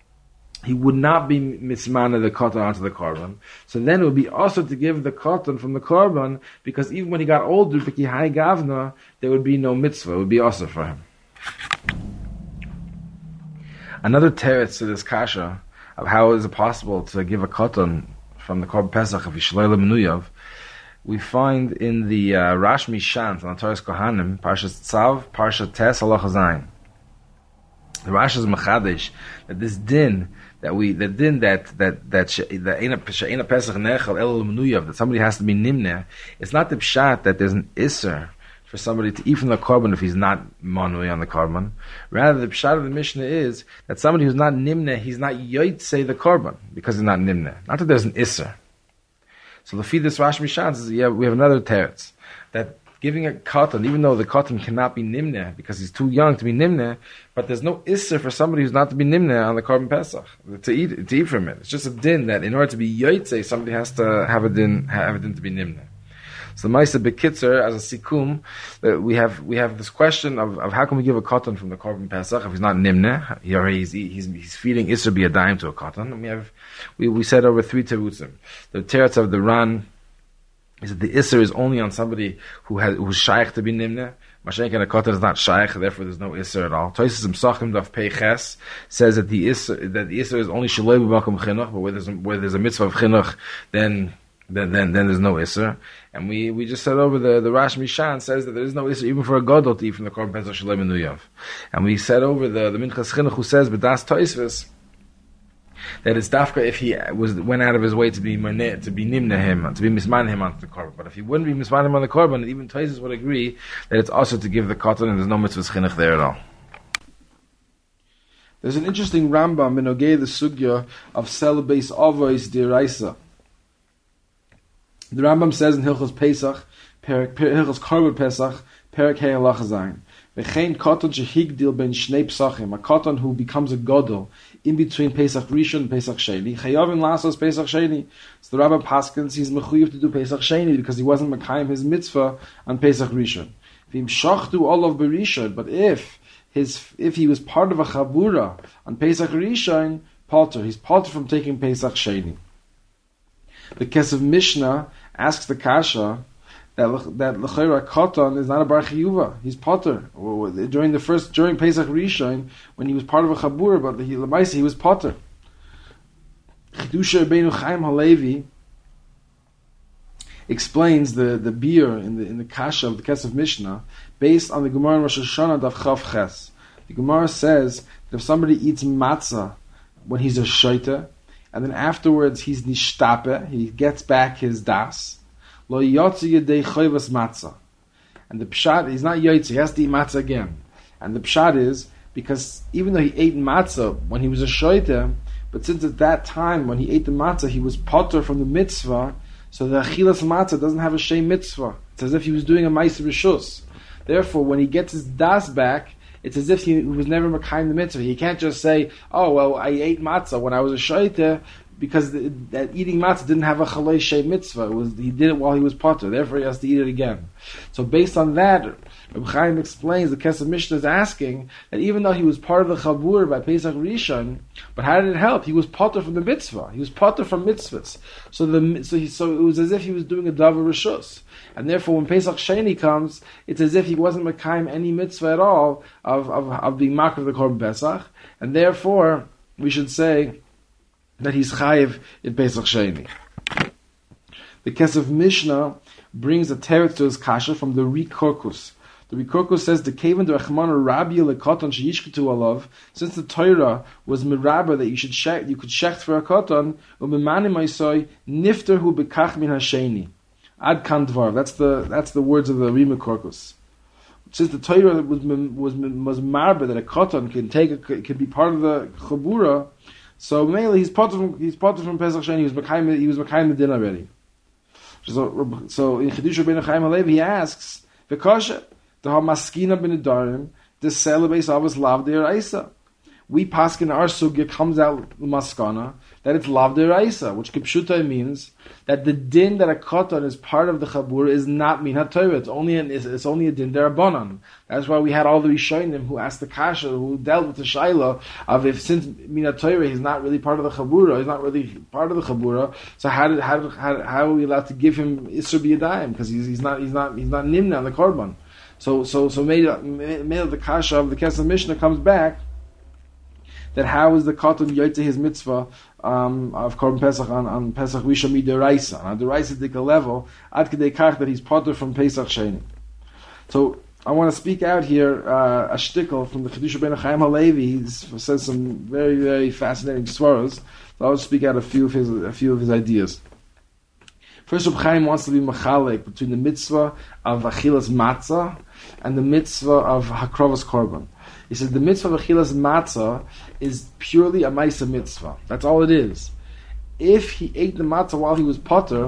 he would not be mitzmana the katan onto the korban, so then it would be also to give the katan from the korban, because even when he got older, b'kihai gavna, there would be no mitzvah. It would be also for him. Another teretz to this kasha of how is it possible to give a katan from the korban pesach of Yishlei Lemenuyav, we find in the uh, Rashmi Shant on Torah's Kohanim, Parshas Tzav, Parsha Tes, Halacha Zayin. The Rashi is machadish that this din that we the din that that that she'ena pesach nechal el lemenuyav, that somebody has to be nimne. It's not the pshat that there's an isser for somebody to eat from the korban if he's not manui on the korban. Rather, the pshat of the Mishnah is that somebody who's not nimne, he's not yotzei the korban because he's not nimne. Not that there's an isser. So the feed this Rashi Mishan says, yeah, we have another teretz that giving a katan, even though the katan cannot be nimne because he's too young to be nimne, but there's no isser for somebody who's not to be nimne on the korban pesach to eat to eat from it. It's just a din that in order to be yotzei, somebody has to have a din have a din to be nimne. So the Ma'aseh B'Kitzer, as a sikum, uh, we have we have this question of, of how can we give a katan from the korban pesach if he's not nimne? He already he's he's, he's feeding isser b'yadayim to a katan. And we have we we said over three terutzim. The teretz of the Ran is that the isser is only on somebody who has who's shaykh to be nimne. Mashenk and a katan is not shaykh, therefore there's no isser at all. Toises Msachim Daf Peiches says that the isser that the isser is only shaloi b'makom chinuch, but where there's a, where there's a mitzvah of chinuch, then then then then there's no isser. And we, we just said over the the Rash Mishan says that there is no isser even for a gadol to eat from the korban pesach shaloi menuyav. And we said over the the Minchas Chinuch who says b'das toisves that it's dafka if he was went out of his way to be maneh, to be nimna him, to be misman him onto the korban. But if he wouldn't be misman him on the korban, even Toises would agree that it's also to give the katan, and there's no mitzvah chinuch there at all. There's an interesting Rambam in Ogei the sugya of celibes avos deraisa. The Rambam says in Hilchos Pesach, Perik, Hilchos Korban Pesach, Perik Hey Halacha Zayin. V'chein katan shehigdil ben shnei psachim, a katan who becomes a gadol in between Pesach Rishon and Pesach Sheni. Chayavim lasos Pesach Sheni. So the Rabbi Paskins, he's mechuyev to do Pesach Sheni because he wasn't mekayim his mitzvah on Pesach Rishon. V'im shachtu olav berishon, but if his if he was part of a chabura on Pesach Rishon, palter, he's palter from taking Pesach Sheni. The Kesef Mishnah asks the kasha that that l'chayra katan is not a bar chiyuva. He's potter during the first during Pesach Rishon when he was part of a chabur, but he l'maisa he was potter. Chidusha Rabbeinu Chaim Halevi explains the the beer in the in the kasha of the Kesef Mishnah based on the Gemara in Rosh Hashanah Daf Chav Ches. The Gemara says that if somebody eats matzah when he's a shaita, and then afterwards he's nishtape, he gets back his das. Lo yotzi yedei choivas matzah, and the pshat he's not yotzi, he has to eat matzah again. And the pshat is because even though he ate matzah when he was a shoyte, but since at that time when he ate the matzah he was potter from the mitzvah, so the achilas matzah doesn't have a shem mitzvah. It's as if he was doing a ma'aser rishus. Therefore, when he gets his das back, it's as if he was never mekayim the mitzvah. He can't just say, "Oh well, I ate matzah when I was a shoyte," because the, that eating matzah didn't have a chalei shei mitzvah. It was, he did it while he was potter, therefore he has to eat it again. So based on that, Reb Chaim explains, the Kesef Mishnah is asking that even though he was part of the chabur by Pesach Rishon, but how did it help? He was potter from the mitzvah. He was potter from mitzvahs. So the so he, so it was as if he was doing a davar rishus. And therefore, when Pesach Sheni comes, it's as if he wasn't mekayim any mitzvah at all of of, of being makar of the korban Pesach. And therefore, we should say that he's chayiv in Pesach Sheni. The Kesef Mishnah brings a teretz to his kasha from the Rikorkus. The Rikorkus says the kaven de Rachmana Rabbi lekatan sheyishketu alav. Since the Torah was mirabah that you should shech, you could shecht for a katan, umemanim aisoi nifter hu bekach min hasheni. Ad kan dvar. That's the that's the words of the Rikorkus. Since the Torah was was was marabah that a katan can take a, can be part of the chabura. So mainly he's part from he's part from Pesach Sheni. He was mekayim he was mekayim the din already. So so in Chidusha Rabbeinu Chaim Halevi he asks v'kasha the hamaskina ben darim the celibes avos lav deraisa. We paskin our sugya comes out maskana that it's lav deraisa, which kipshuta means that the din that a katan is part of the chabur is not min haTorah. It's only an, it's, it's only a din derabanan. That's why we had all the Rishonim who asked the kasha, who dealt with the shaila of if since min haTorah he's not really part of the chabura, he's not really part of the chabura. So how did how how, how are we allowed to give him isur b'yadayim because he's he's not he's not he's not nimna on the korban. So so so made made the kasha of the Kesef Mishnah comes back that how is the katan yoyte his mitzvah um, of korban Pesach on, on Pesach Rishon midiraisa on the Raisa level ad kedei kach that he's potter from Pesach Sheni. So I want to speak out here uh, a shtickle from the Chidusha Rabbeinu Chaim Halevi. He says some very very fascinating svaros. So I'll speak out a few of his a few of his ideas. First, Reb Chaim wants to be mechalek between the mitzvah of achilas matzah and the mitzvah of hakrovas korban. He says the mitzvah of achilas matzah is purely a ma'aser mitzvah. That's all it is. If he ate the matzah while he was potter,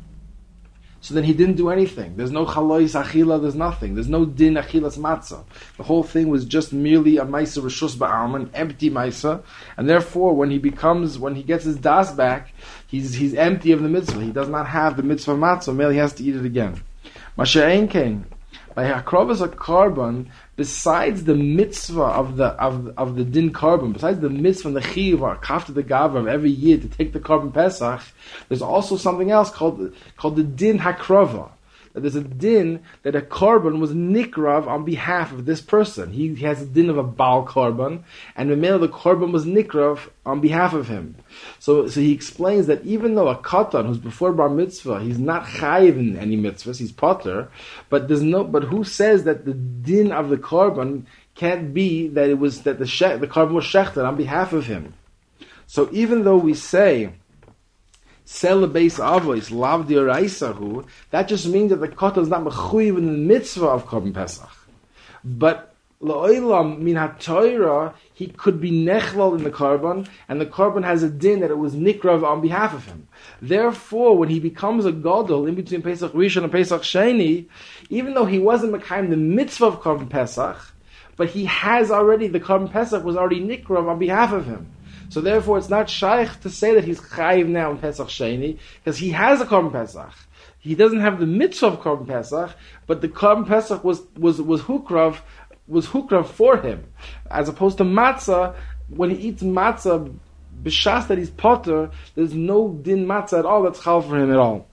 so then he didn't do anything. There's no chalois achila, there's nothing. There's no din achilas matzah. The whole thing was just merely a ma'aser rishus ba'alma, an empty ma'aser, and therefore when he becomes, when he gets his das back, he's he's empty of the mitzvah. He does not have the mitzvah of matzah, merely he has to eat it again. Masha'en kain, by hakrovas a korban, besides the mitzvah of the of of the din korban, besides the mitzvah and the chiyuv or kafta the gavra of every year to take the korban Pesach, there's also something else called called the din hakrova. that there's a din that a korban was nikrav on behalf of this person. He, he has a din of a Baal korban, and the male the korban was nikrav on behalf of him. So, so he explains that even though a katan who's before bar mitzvah, he's not chayiv in any mitzvahs, he's potter, but there's no. But who says that the din of the korban can't be that it was that the she, the korban was shechted on behalf of him? So even though we say sell the base avois lav dioraisahu, that just means that the katan is not mechuyev in the mitzvah of korban pesach. But la'olam min haTorah, he could be nechlal in the korban, and the korban has a din that it was nikrav on behalf of him. Therefore, when he becomes a gadol in between Pesach Rishon and Pesach Sheni, even though he wasn't mekayim the mitzvah of korban pesach, but he has already, the korban pesach was already nikrav on behalf of him. So therefore, it's not shaykh to say that he's chayiv now in Pesach Sheni, because he has a korban pesach. He doesn't have the mitzvah of korban pesach, but the korban pesach was was was hukrav was hukrav for him, as opposed to matzah. When he eats matzah, b'shas that he's potter, there's no din matzah at all that's chal for him at all.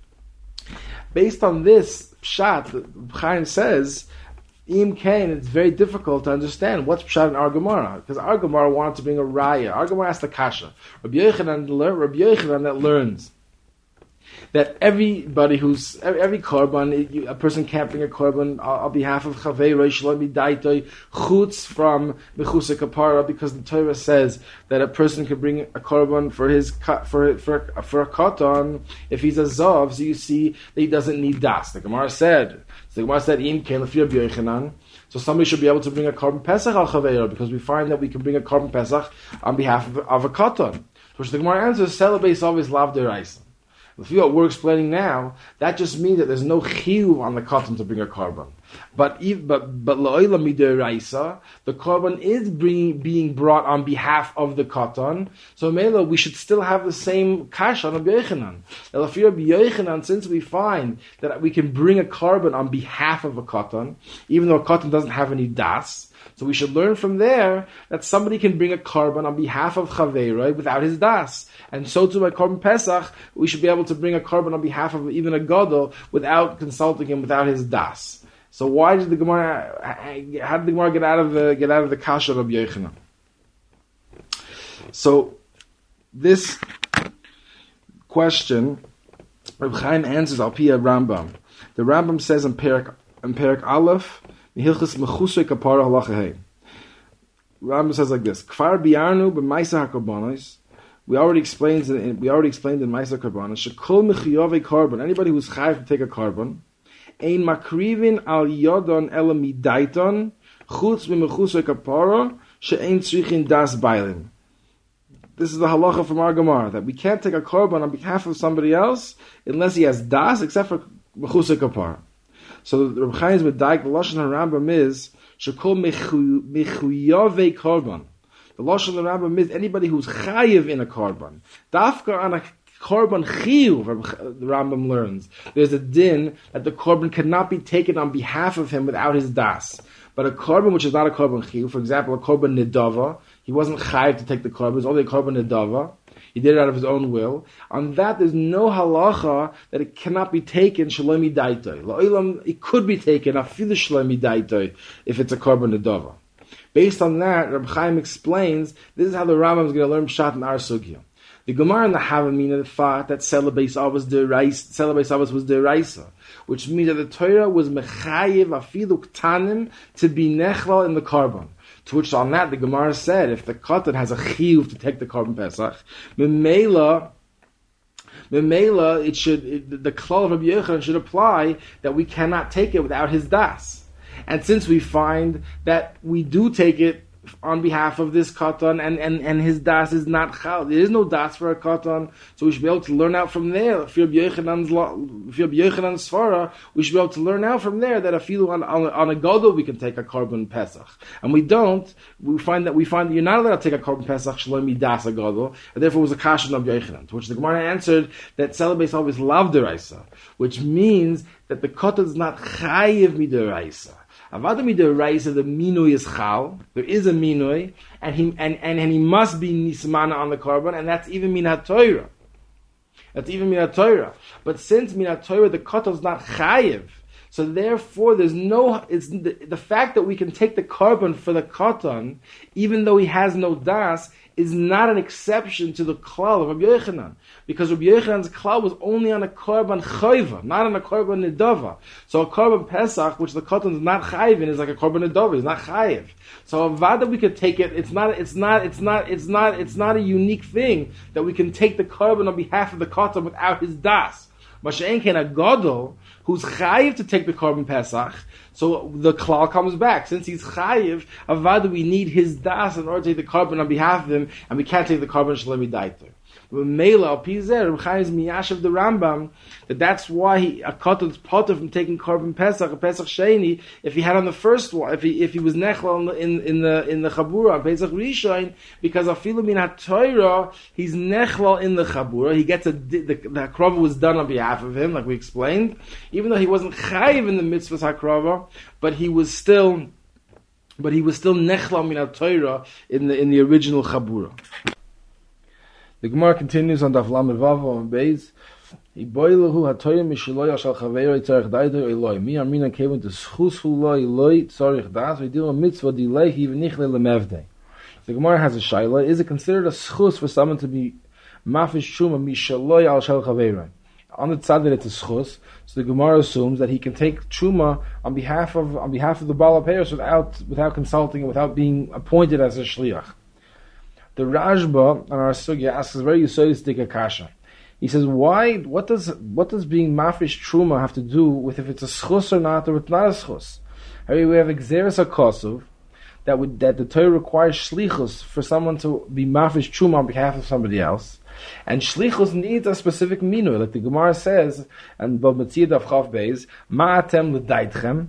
Based on this pshat, Chaim says, Im Kain, it's very difficult to understand what's pshat in our Gemara, because our Gemara wanted to bring a raya. Our Gemara asked the kasha. Rabbi Yochanan, Rabbi Yochanan that learns that everybody who's every, every korban, a person can't bring a korban on behalf of chavei reish lo midaitoi chutz from mechusei kapara, because the Torah says that a person can bring a korban for his for for for a katan if he's a zav. So you see that he doesn't need das. The Gemara said. So the Gemara said im kein lefi Rabbi Yochanan. So somebody should be able to bring a korban pesach al chavei, because we find that we can bring a korban pesach on behalf of, of a katan. Which the Gemara answers, celebrates always lav deraisa. If you what we're explaining now, that just means that there's no chiyuv on the katan to bring a korban. But but but la'olam mid'oraisa, the korban is bringing, being brought on behalf of the katan. So Mela, we should still have the same kasha on Rabbi Yochanan. Rabbi Yochanan, since we find that we can bring a korban on behalf of a katan, even though a katan doesn't have any das. So we should learn from there that somebody can bring a korban on behalf of Chaveiroi without his das. And so too by Korban Pesach, we should be able to bring a korban on behalf of even a gadol without consulting him, without his das. So why did the Gemara, how did the Gemara get out of the, get out of the kasha of Rabbi Yochanan? So, this question, Reb Chaim answers al pi Rambam. The Rambam says in Perak, in Perak Aleph, Hilchos mechusei kapara halacha hey. Rambam says like this: Kfar biarnu b'maisa hakorbanos. We already explained in we already explained in Maisa Korbanos. Shekol mechiyave korban. Anybody who's chayav to take a korban, ein makrivin al yodon ela midaiton chutz b'mechusei kapara she'ein tzrichin das bailim. This is the halacha from our Gemara, that we can't take a korban on behalf of somebody else unless he has das, except for mechusei kapara. So the Reb Chaim's Medaik, the Lashon HaRambam is Shekol mechuyave korban. The Lashon HaRambam is anybody who's chayiv in a korban. Dafka on a korban chiyuv, the Rambam learns. There's a din that the korban cannot be taken on behalf of him without his das. But a korban which is not a korban chiyuv, for example, a korban nidava, he wasn't chayiv to take the korban, it was only a korban nidava. He did it out of his own will. On that, there's no halacha that it cannot be taken shalomi daitoi. La'olam, it could be taken afilu shalomi daitoi if it's a korban nedava. Based on that, Reb Chaim explains this is how the Rambam is going to learn pshat in our sugya. The Gemara in the Havamina thought that celebrate was the rice, celebrate was the raisa, which means that the Torah was mechayev afilu ktanim to be nechlal in the korban. To which on that the Gemara said, if the katan has a chiyuv to take the korban pesach, memela, memela, it should it, the klal of Rabbi Yochanan should apply that we cannot take it without his das. And since we find that we do take it on behalf of this katan, and, and, and his das is not chal, there is no das for a katan, so we should be able to learn out from there. If Rabbi Yochanan's svara, we should be able to learn out from there that afilu on, on, on a gadol we can take a korban pesach, and we don't. We find that we find that you're not allowed to take a korban pesach shlomi das a gadol, and therefore it was a kashan of Yochanan. To which the Gemara answered that celebrates always lav deraisa, which means that the katan is not chayiv mideraisa. Avada midaraisa, the minui is chal. There is a minui, and he and, and, and he must be nismana on the korban, and that's even min haTorah. That's even Minat Torah. But since Minat Torah, the Kotel is not Chayiv, so therefore there's no, it's the, the fact that we can take the carbon for the Kotel, even though he has no Das, is not an exception to the klal of Rabbi Yochanan, because Rabbi Yochanan's klal was only on a korban chayva, not on a korban nedava. So a korban pesach, which the kotan is not chayiv in, is like a korban nedava. It's not chayiv. So avada we could take it. It's not. It's not. It's not. It's not. It's not a unique thing that we can take the korban on behalf of the kotan without his das. Masha'en ken a gadol who's chayiv to take the korban pesach. So the klal comes back. Since he's chayiv, avada we need his das in order to take the korban on behalf of him, and we can't take the korban shlemi daiter. Mela al pizer, Reb Chaim is miyashav the Rambam that that's why he a kotel is potter from taking korban pesach, a pesach sheni. If he had on the first one, if he if he was nechlal in in the in the chabura pesach rishon, because afilu min haTorah he's nechlal in the chabura. He gets a the the hakrava was done on behalf of him, like we explained, even though he wasn't chayiv in the mitzvahs hakrava, but he was still, but he was still nechlal min haTorah in the in the original chabura. The Gemara continues on Daf Lamed Vav on Beis. Iboilahu hatoyim mishloi ashal chaveiro tzarich daito eloi. Mi amina came to schus huloi eloi tzarich das. We do a mitzvah delay even nichle lemevde. The Gemara has a shaila. Is it considered a schus for someone to be mafish shuma mishloi al shal chaveiro? On the tzad that it's a schus, so the Gemara assumes that he can take truma on behalf of on behalf of the Baal HaPeiros without without consulting, without being appointed as a shliach. The Rashba on our sugya asks a very yesodistic kasha. He says, "Why? What does what does being mafish truma have to do with if it's a schus or not, or it's not a schus? I mean, we have exeris hakosov that would that the Torah requires shlichus for someone to be mafish truma on behalf of somebody else, and shlichus needs a specific minui, like the Gemara says, and Bab Metzia Daf Chav Beis, ma'atem l'daitchem,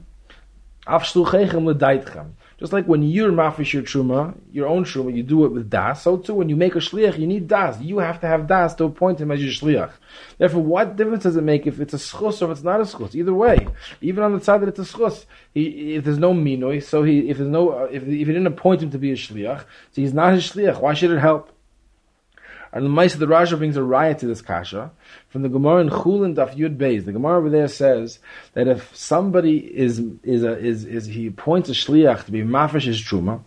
af shluchechem l'daitchem." Just like when you're mafish your truma, your own truma, you do it with das. So too, when you make a shliach, you need das. You have to have das to appoint him as your shliach. Therefore, what difference does it make if it's a schus or if it's not a schus? Either way, even on the side that it's a schus, he, if there's no minoi, so he if there's no if if he didn't appoint him to be a shliach, so he's not his shliach. Why should it help? And the Maisa the Raja brings a riot to this kasha from the Gemara in Chulin Daf Yud Beis. The Gemara over there says that if somebody is is a, is is he appoints a shliach to be mafish his truma,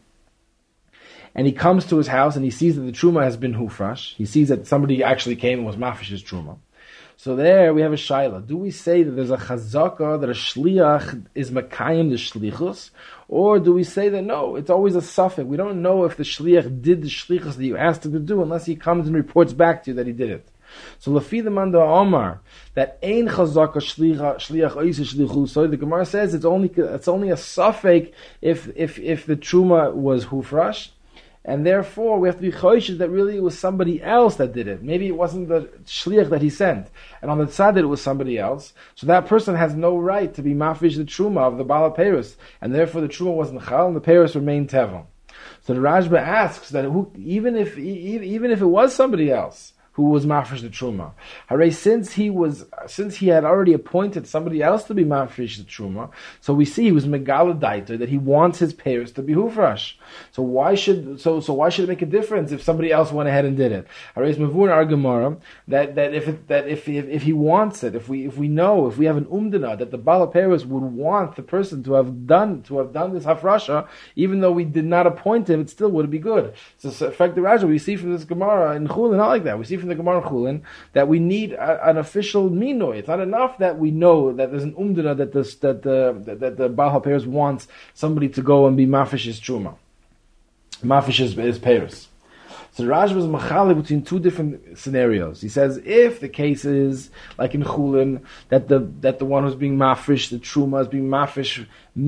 and he comes to his house and he sees that the truma has been hufrash, he sees that somebody actually came and was mafish his truma. So there we have a shaila. Do we say that there's a chazaka that a shliach is makayim the shlichus, or do we say that no, it's always a suffix? We don't know if the shliach did the shlichus that you asked him to do unless he comes and reports back to you that he did it. So lafi the manda omar that ein chazaka shliach shliach oisa shlichus. So the Gemara says it's only it's only a suffix if if if the truma was hufrash. And therefore, we have to be choishes that really it was somebody else that did it. Maybe it wasn't the shliach that he sent. And on the tzad it was somebody else. So that person has no right to be mafish the truma of the Baal HaPeiros. And therefore the truma wasn't chal and the Peiros remained tevel. So the Rashba asks that who, even if even if it was somebody else who was mafish the truma, hooray, since he was since he had already appointed somebody else to be mafish the truma, so we see he was megala daita that he wants his Peiros to be hufrash. So why should so so why should it make a difference if somebody else went ahead and did it? Hooray, it's mavur in our Gemara that that if it, that if, if if he wants it, if we if we know if we have an umdana that the Baal HaPeiros would want the person to have done to have done this hafrasha, even though we did not appoint him, it still would be good. So, so in fact, the Raja we see from this Gemara in Chulin not like that. We see from the Gemara Chulin that we need a, an official minoi. It's not enough that we know that there's an umdana that this that the that, that the Baal HaPeiros wants somebody to go and be mafish his truma, mafish his, his Peiros. So Raj was machali between two different scenarios. He says if the case is like in Chulin that the that the one who's being mafish the truma is being mafish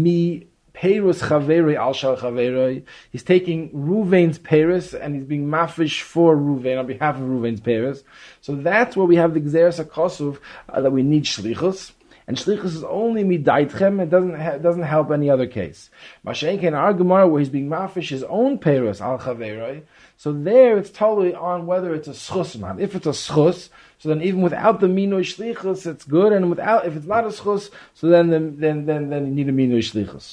mi Peiros Chaverei al Shal Chaverei. He's taking Ruvain's Peiros and he's being mafish for Ruvain on behalf of Ruvain's Peiros. So that's where we have the Gzeres HaKosuv uh, that we need shlichus. And shlichus is only midaitchem. It doesn't ha- doesn't help any other case. Mashenke in our Gemara where he's being mafish his own Peiros al Chaverei. So there it's totally on whether it's a schus or not. If it's a schus, so then even without the minoi shlichus, it's good. And without, if it's not a schus, so then then then then, then you need a minoi shlichus.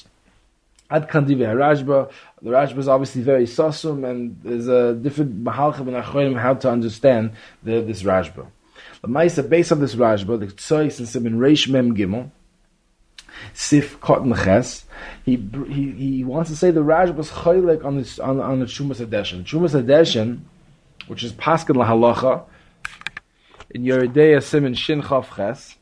Ad Kandive Rashba. The Rashba is obviously very sasum, and there's a different mahalchim and achronim how to understand the, this Rashba. The Maisa, based on this Rashba, the Tzois and Simin Reish Mem Gimel, Sif Cotton Ches, he he he wants to say the Rashba is choylek on this on on the Shumas Hadeshin. Shumas Hadeshin, which is Paskin LaHalacha, in Yeridea Simin Shin Chav Ches,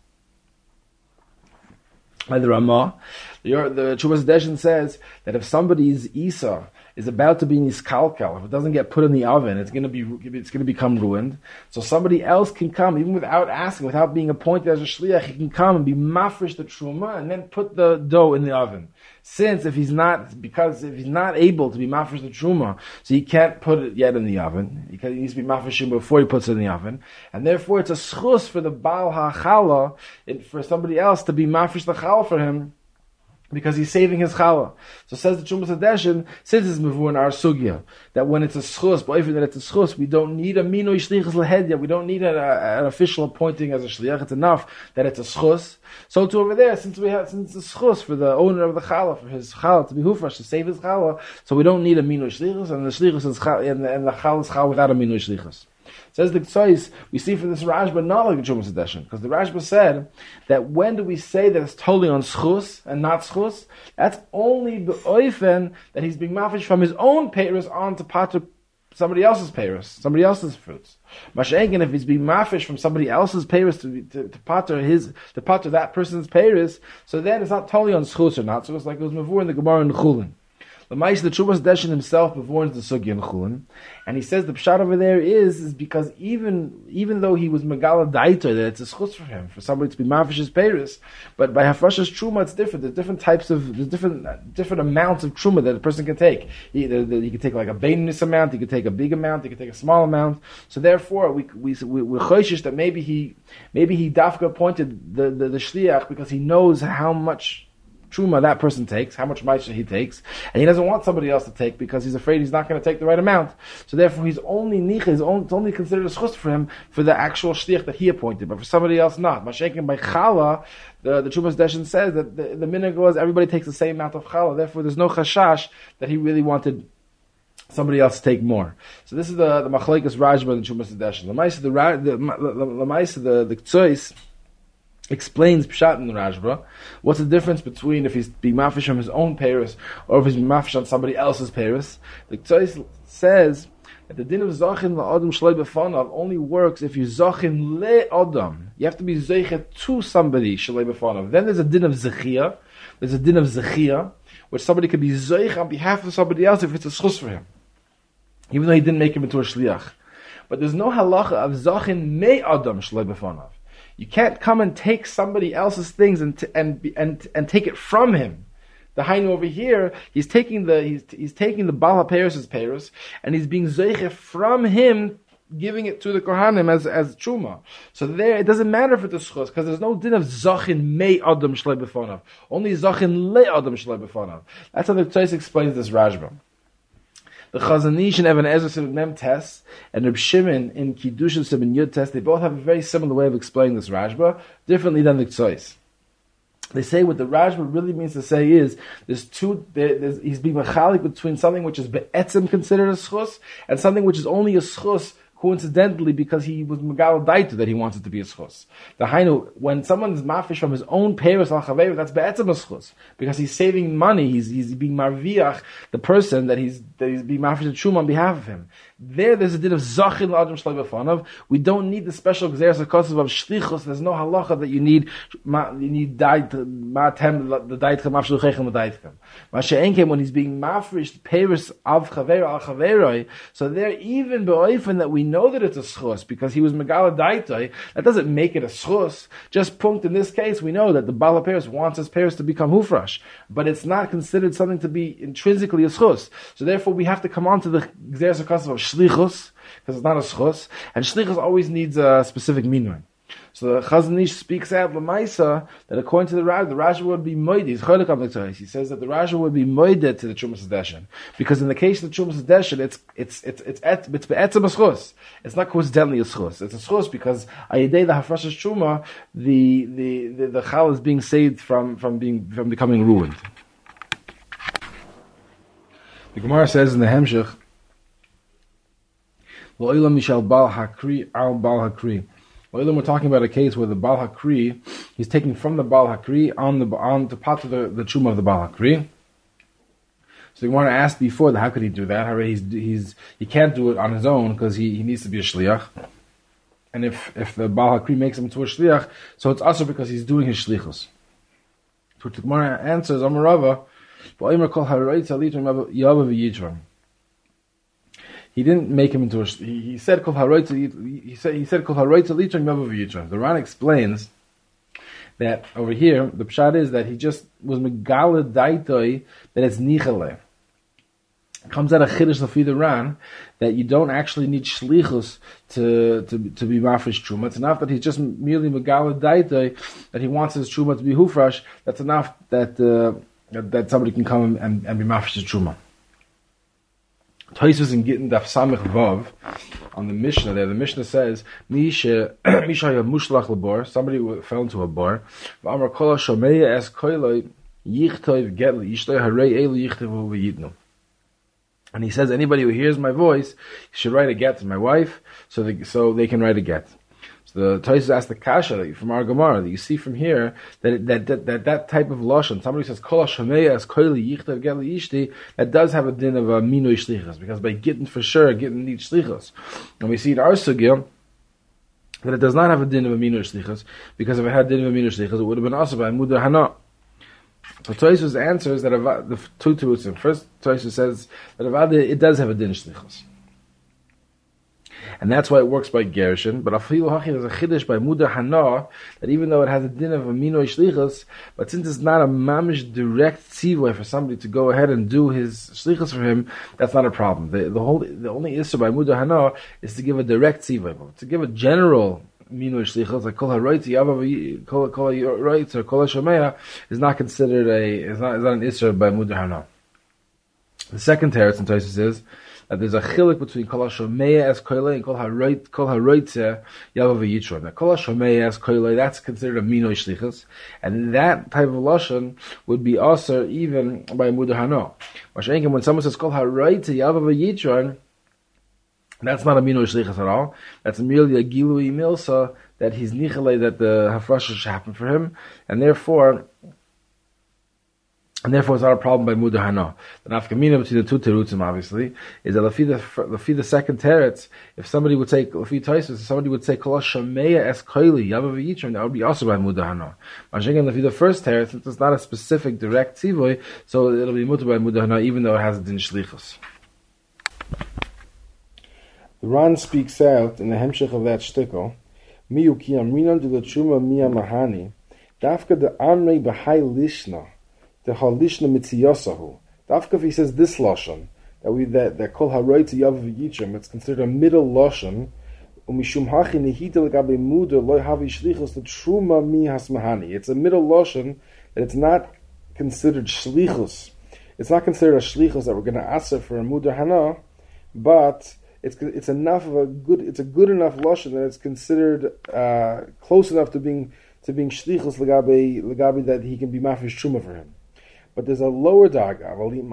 by the Ramah, the, the Chuvas Deshin says that if somebody's Isa is about to be niskalkal, if it doesn't get put in the oven, it's going to be it's going to become ruined. So somebody else can come, even without asking, without being appointed as a shliach, he can come and be mafresh the truma and then put the dough in the oven. Since if he's not, because if he's not able to be mafresh the truma, so he can't put it yet in the oven. He needs to be mafresh before he puts it in the oven, and therefore it's a schus for the baal hachala, for somebody else to be mafresh the chala for him, because he's saving his challah. So says the Chumas Hadeshin, since it's mevur in our sugya, that when it's a schus, but even that it's a schus, we don't need a minoi shlichus lehedya, we don't need a, a, an official appointing as a shliach. It's enough that it's a schus. So to over there, since we have, since it's a schus for the owner of the challah, for his challah to be hufrash, to save his challah, so we don't need a minoi shlichus, and the shlichus is chal, and the, and the challah is chal without a minoi shlichus. Says the Ktsois, we see from this Rashba not like the Chumas Hadeshin, because the Rashba said that when do we say that it's totally on schus and not schus? That's only the oifen that he's being mafish from his own peiros on to pater somebody else's peiros, somebody else's fruits. Mashenkin, if he's being mafish from somebody else's peiros to, to, to pater his, to pater that person's peiros, so then it's not totally on schus or not. So it's like it was mavur in the Gemara in Chulin. The Ma'is, the Chuvas Deshin himself bevorns the Sugya in Chulin, and he says the pshat over there is is because even even though he was Megala Daito, that it's a schus for him, for somebody to be Mafish's Peiris, but by Hafash's Truma it's different. There's different types of, there's different different amounts of Truma that a person can take. He, the, the, he can take like a Bainis amount, he can take a big amount, he can take a small amount. So therefore, we we, we we're choishish that maybe he maybe he dafka appointed the, the, the Shliach because he knows how much truma that person takes, how much maisha he takes, and he doesn't want somebody else to take because he's afraid he's not going to take the right amount. So therefore, he's only nicha, he's only, it's only considered a schus for him for the actual shliach that he appointed, but for somebody else not. Mashenkin by chala, the the Chumas Deshin says that the, the minhag was everybody takes the same amount of chala. Therefore, there's no chashash that he really wanted somebody else to take more. So this is the the machlekes Rashba and the Chumas Deshin. The ma'is the the the ma'is the the Ktsois explains pshat in the Rashba. What's the difference between if he's being mafish from his own peiros or if he's being mafish on somebody else's peiros? The Ktsois says that the din of zachin la'adam shloi b'fanav only works if you zachin le'adam. You have to be zeichet to somebody shloi b'fanav. Then there's a din of zechia. There's a din of zechia, which somebody could be zeich on behalf of somebody else if it's a schus for him, even though he didn't make him into a shliach. But there's no halacha of zachin me'adam shloi b'fanav. You can't come and take somebody else's things and t- and and and take it from him. The Hainu over here, he's taking the he's he's taking the Baal HaPeiros' Peiros and he's being zeiche from him, giving it to the Kohanim as as truma. So there, it doesn't matter if it's a schus because there's no din of zachin mei adam shlei b'fanav. Only zachin le adam shlei b'fanav. That's how the Tzais explains this Rashba. The Chazon Ish and Even Ezra Sibin Mem test and Reb Shimon in Kiddushin Sibin Yud test, they both have a very similar way of explaining this Rashba, differently than the Ktsois. They say what the Rashba really means to say is there's two. There, there's, he's being machalik between something which is be'etzim considered a schus and something which is only a schus coincidentally because he was megal daitu that he wanted to be a schus. The hainu, when someone is mafish from his own peiros al chaveir, that's be'etzim a schus because he's saving money. He's he's being marviach the person that he's that he's being mafish the shum on behalf of him. There, there's a din of zachin l'adam shloi b'fanav. We don't need the special gzeres hakosov of shlichus. There's no halacha that you need. You need dait ma'atem the daitchem afshluchechem the daitchem. Masha'enkem when he's being mafresh peiros av chaveir al chaveiroi. So there, even be'oifen that we know that it's a schus because he was megala daitoi. That doesn't make it a schus. Just punkt in this case, we know that the Baal HaPeiros wants his peiros to become hufrash, but it's not considered something to be intrinsically a schus. So therefore, we have to come on to the gzeres hakosov of shlichus, because it's not a schus, and shlichus always needs a specific minyan. So the Chazon Ish speaks out l'maisa that according to the Rashba, the Rashba would be moeded. He's cholik on the Ktsois. He says that the Rashba would be moeded to the Chumas Hadeshin because in the case of the Chumas Hadeshin, it's it's it's it's et, it's be'etzem a schus. It's not coincidentally a schus. It's a schus because ayidei the hafrashas truma, the the the, the chal is being saved from from being from becoming ruined. The Gemara says in the Hemshech, Lo'ila mishal bal hakri al bal hakri. We're talking about a case where the Baal Hakri, he's taking from the Baal Hakri on the on to pot of the, the Truma of the Baal Hakri. So you want to ask before that, how could he do that? How he's he's he can't do it on his own because he, he needs to be a shliach. And if if the Baal Hakri makes him to a shliach, so it's also because he's doing his shlichus. So the Gemara answers, Amarava, he didn't make him into a. He, he said kol haroitz. He said he said kol haroitz litron yavav v'yitron. The Ran explains that over here the pshat is that he just was megala daitoi that it's nichale. Comes out of chiddush lefi the Ran that you don't actually need shlichus to to to be mafresh truma. It's enough that he's just merely megala daitoi that he wants his truma to be hufresh. That's enough that uh, that, that somebody can come and, and be mafresh his truma. Tosfos in Gittin Daf Samech Vav on the Mishnah there, the Mishnah says, Misha Misha Mushlach Labor, somebody fell into a bar. V'amar Kol Shomeya Es Koiloi Yichtov Get Yishtoi Harei Elu Yichtevu V'Yidnu. And he says, anybody who hears my voice should write a get to my wife, so they, so they can write a get. The Tosfos asked the kasha from our Gemara that you see from here that that that that, that type of lashon. Somebody says kol hashameya as koili yichtav gel ishti, that does have a din of a minui shlichus, because by gittin for sure gittin needs shlichus, and we see in our sugya that it does not have a din of a minui shlichus, because if it had din of a minui shlichus, it would have been also by mudar hana. So Tosfos answers that avad, the two truths. First, Tosfos says that avad, it does have a din shlichus. And that's why it works by Gershon. But afilu hachi, there's a chiddush by Muda Hana that even though it has a din of a minoi shlichus, but since it's not a mamish direct tzivoy for somebody to go ahead and do his shlichus for him, that's not a problem. The, the whole, the only issue by Muda Hana is to give a direct tzivoy. To give a general minoi shlichus like kol haroitzi yavav kol kol haroitz or kol hashomeya is not considered a is not is not an issue by Muda Hana. The second teretz in Tosfos is that there's a chilik between kol hashomeya as koilei and kol haroit kol haroitze yavav v'yitron. Now kol hashomeya as koilei, that's considered a minoi shlichus, and that type of lashon would be also even by Muda Hana. When someone says kol haroitze yavav v'yitron, that's not a minoi shlichus at all. That's merely a gilui milsa that he's nichalei that the hafrasha should happen for him, and therefore. And therefore, it's not a problem by Muda Hana. The nafkamina between the two terutzim, obviously, is that lafi the lafi the second teretz, if somebody would say lafi Tosfos, somebody would say kol shameya es koili yavav v'yitron, that would be also by Muda Hana. Mashiach lafi the first teretz, since it's not a specific direct tzivoy, so it'll be mutar by Muda Hana, even though it has a din shlichus. The Ran speaks out in the hemshech of that shtickle, miyu ki amrinan de l'tshuma miya mahani, dafka de amrei b'hai lishna. The halishna mitziyasahu. Dafka, if he says this lashon that we that that kol haroitzi yavav v'yitron, it's considered a middle lashon. Umishum hachi nehita legabe muda loy havi shlichus the truma mi hasmahani. It's a middle lashon that it's not considered shlichus. It's not considered a shlichus that we're going to answer for a muda hana, but it's it's enough of a good. It's a good enough lashon that it's considered uh, close enough to being to being shlichus legabe legabe that he can be mafresh truma for him. But there's a lower daga.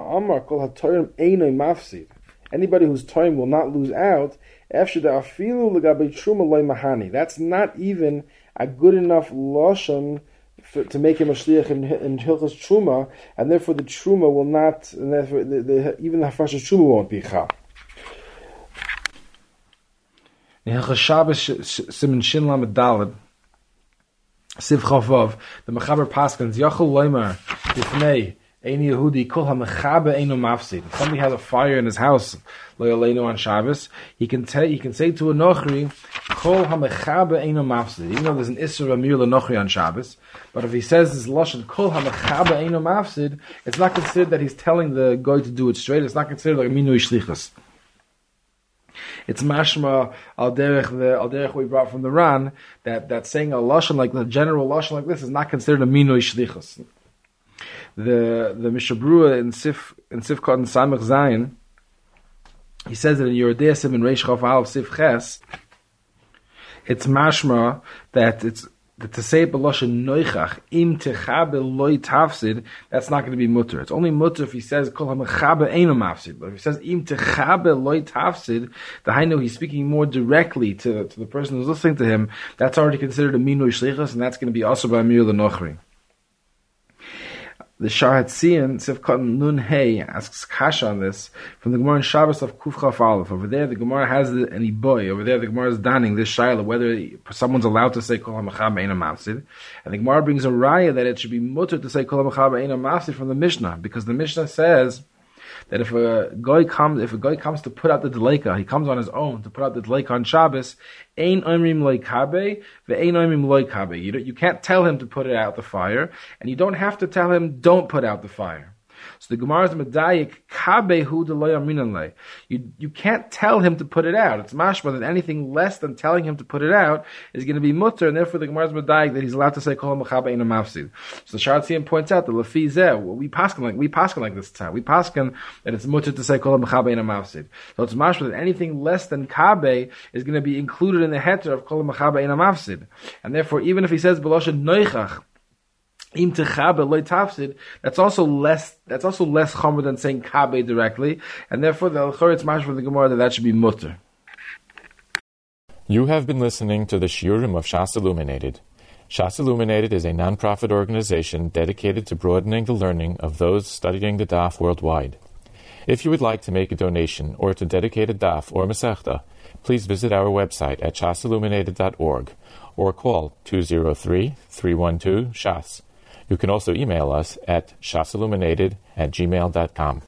Anybody whose time will not lose out, that's not even a good enough lashon to make him a shliach in, in hilchos truma, and therefore the truma will not, and therefore the, the, even the hafrashas truma won't be chal. In Hilchos Shabbos Siman Shin Lamed Daled, Siv Chavav, the Mechaber Paskins, Yachol Loimer, Yifnei, Ein Yehudi, Kol HaMechabe Eino Mafsid. If somebody has a fire in his house, Lo Yaleinu on Shabbos, he can tell, he can say to a Nochri, Kol HaMechabe Eino Mafsid. Even though there's an Isser Amir LeNochri on Shabbos, but if he says this Lashon, Kol HaMechabe Eino Mafsid, it's not considered that he's telling the guy to do it straight, it's not considered like a Minui Shlichus. It's mashma al derech the al derech we brought from the Ran that that saying a lashon like the general lashon like this is not considered a minoi shlichus. The the Mishabrua in Sif in Sifkot and Samech Zayin, he says that in Yerodei Sim and Reish Chav Aleph Sif Ches, it's mashma that it's to say b'loshen noichach im techabe loy tafsid, that's not going to be mutter. It's only mutter if he says kol hamechabe eino mafsid. But if he says im techabe loy tafsid, the hainu he's speaking more directly to to the person who's listening to him. That's already considered a minui shlichus, and that's going to be also by mir lenochri. The Shar Hatzion, Sifkat Nun Hey, asks Kasha on this from the Gemara in Shabbos of Kuf Chaf Aleph. Over there, the Gemara has the, an Iboy. Over there, the Gemara is danning this Shaila, whether someone's allowed to say Kol HaMachab Eina Mafsid. And the Gemara brings a raya that it should be mutter to say Kol HaMachab Eina Mafsid from the Mishnah, because the Mishnah says that if a guy comes, if a guy comes to put out the Deleika, he comes on his own to put out the Deleika on Shabbos, Ein Oimrim Loi Kabe, Ve'ein Oimrim Loi Kabe. You don't, you can't tell him to put it out the fire, and you don't have to tell him don't put out the fire. So the Gemara is medayik Kabe hu de Loi Aminan Lei. You you can't tell him to put it out. It's mashma that anything less than telling him to put it out is going to be mutter, and therefore the Gemara is medayik that he's allowed to say Kol HaMachab Eina Mafsid. So the Shar Hatzion points out that Lefi Zeh, we paskin like we paskin like this time. We paskin that it's mutter to say Kol HaMachab Eina Mafsid. So it's mashma that anything less than Kabe is going to be included in the heter of Kol HaMachab Eina Mafsid, and therefore even if he says B'loshen Noichach Im techabe loy tafsid, that's also less. That's also less chomer than saying kabe directly, and therefore the Al-Chor it's mashma for the Gemara that that should be mutter. You have been listening to the Shiurim of Shas Illuminated. Shas Illuminated is a non-profit organization dedicated to broadening the learning of those studying the Daf worldwide. If you would like to make a donation or to dedicate a Daf or Masechta, please visit our website at shas illuminated dot org or call two zero three, three one two, S H A S. You can also email us at shasilluminated at gmail dot com.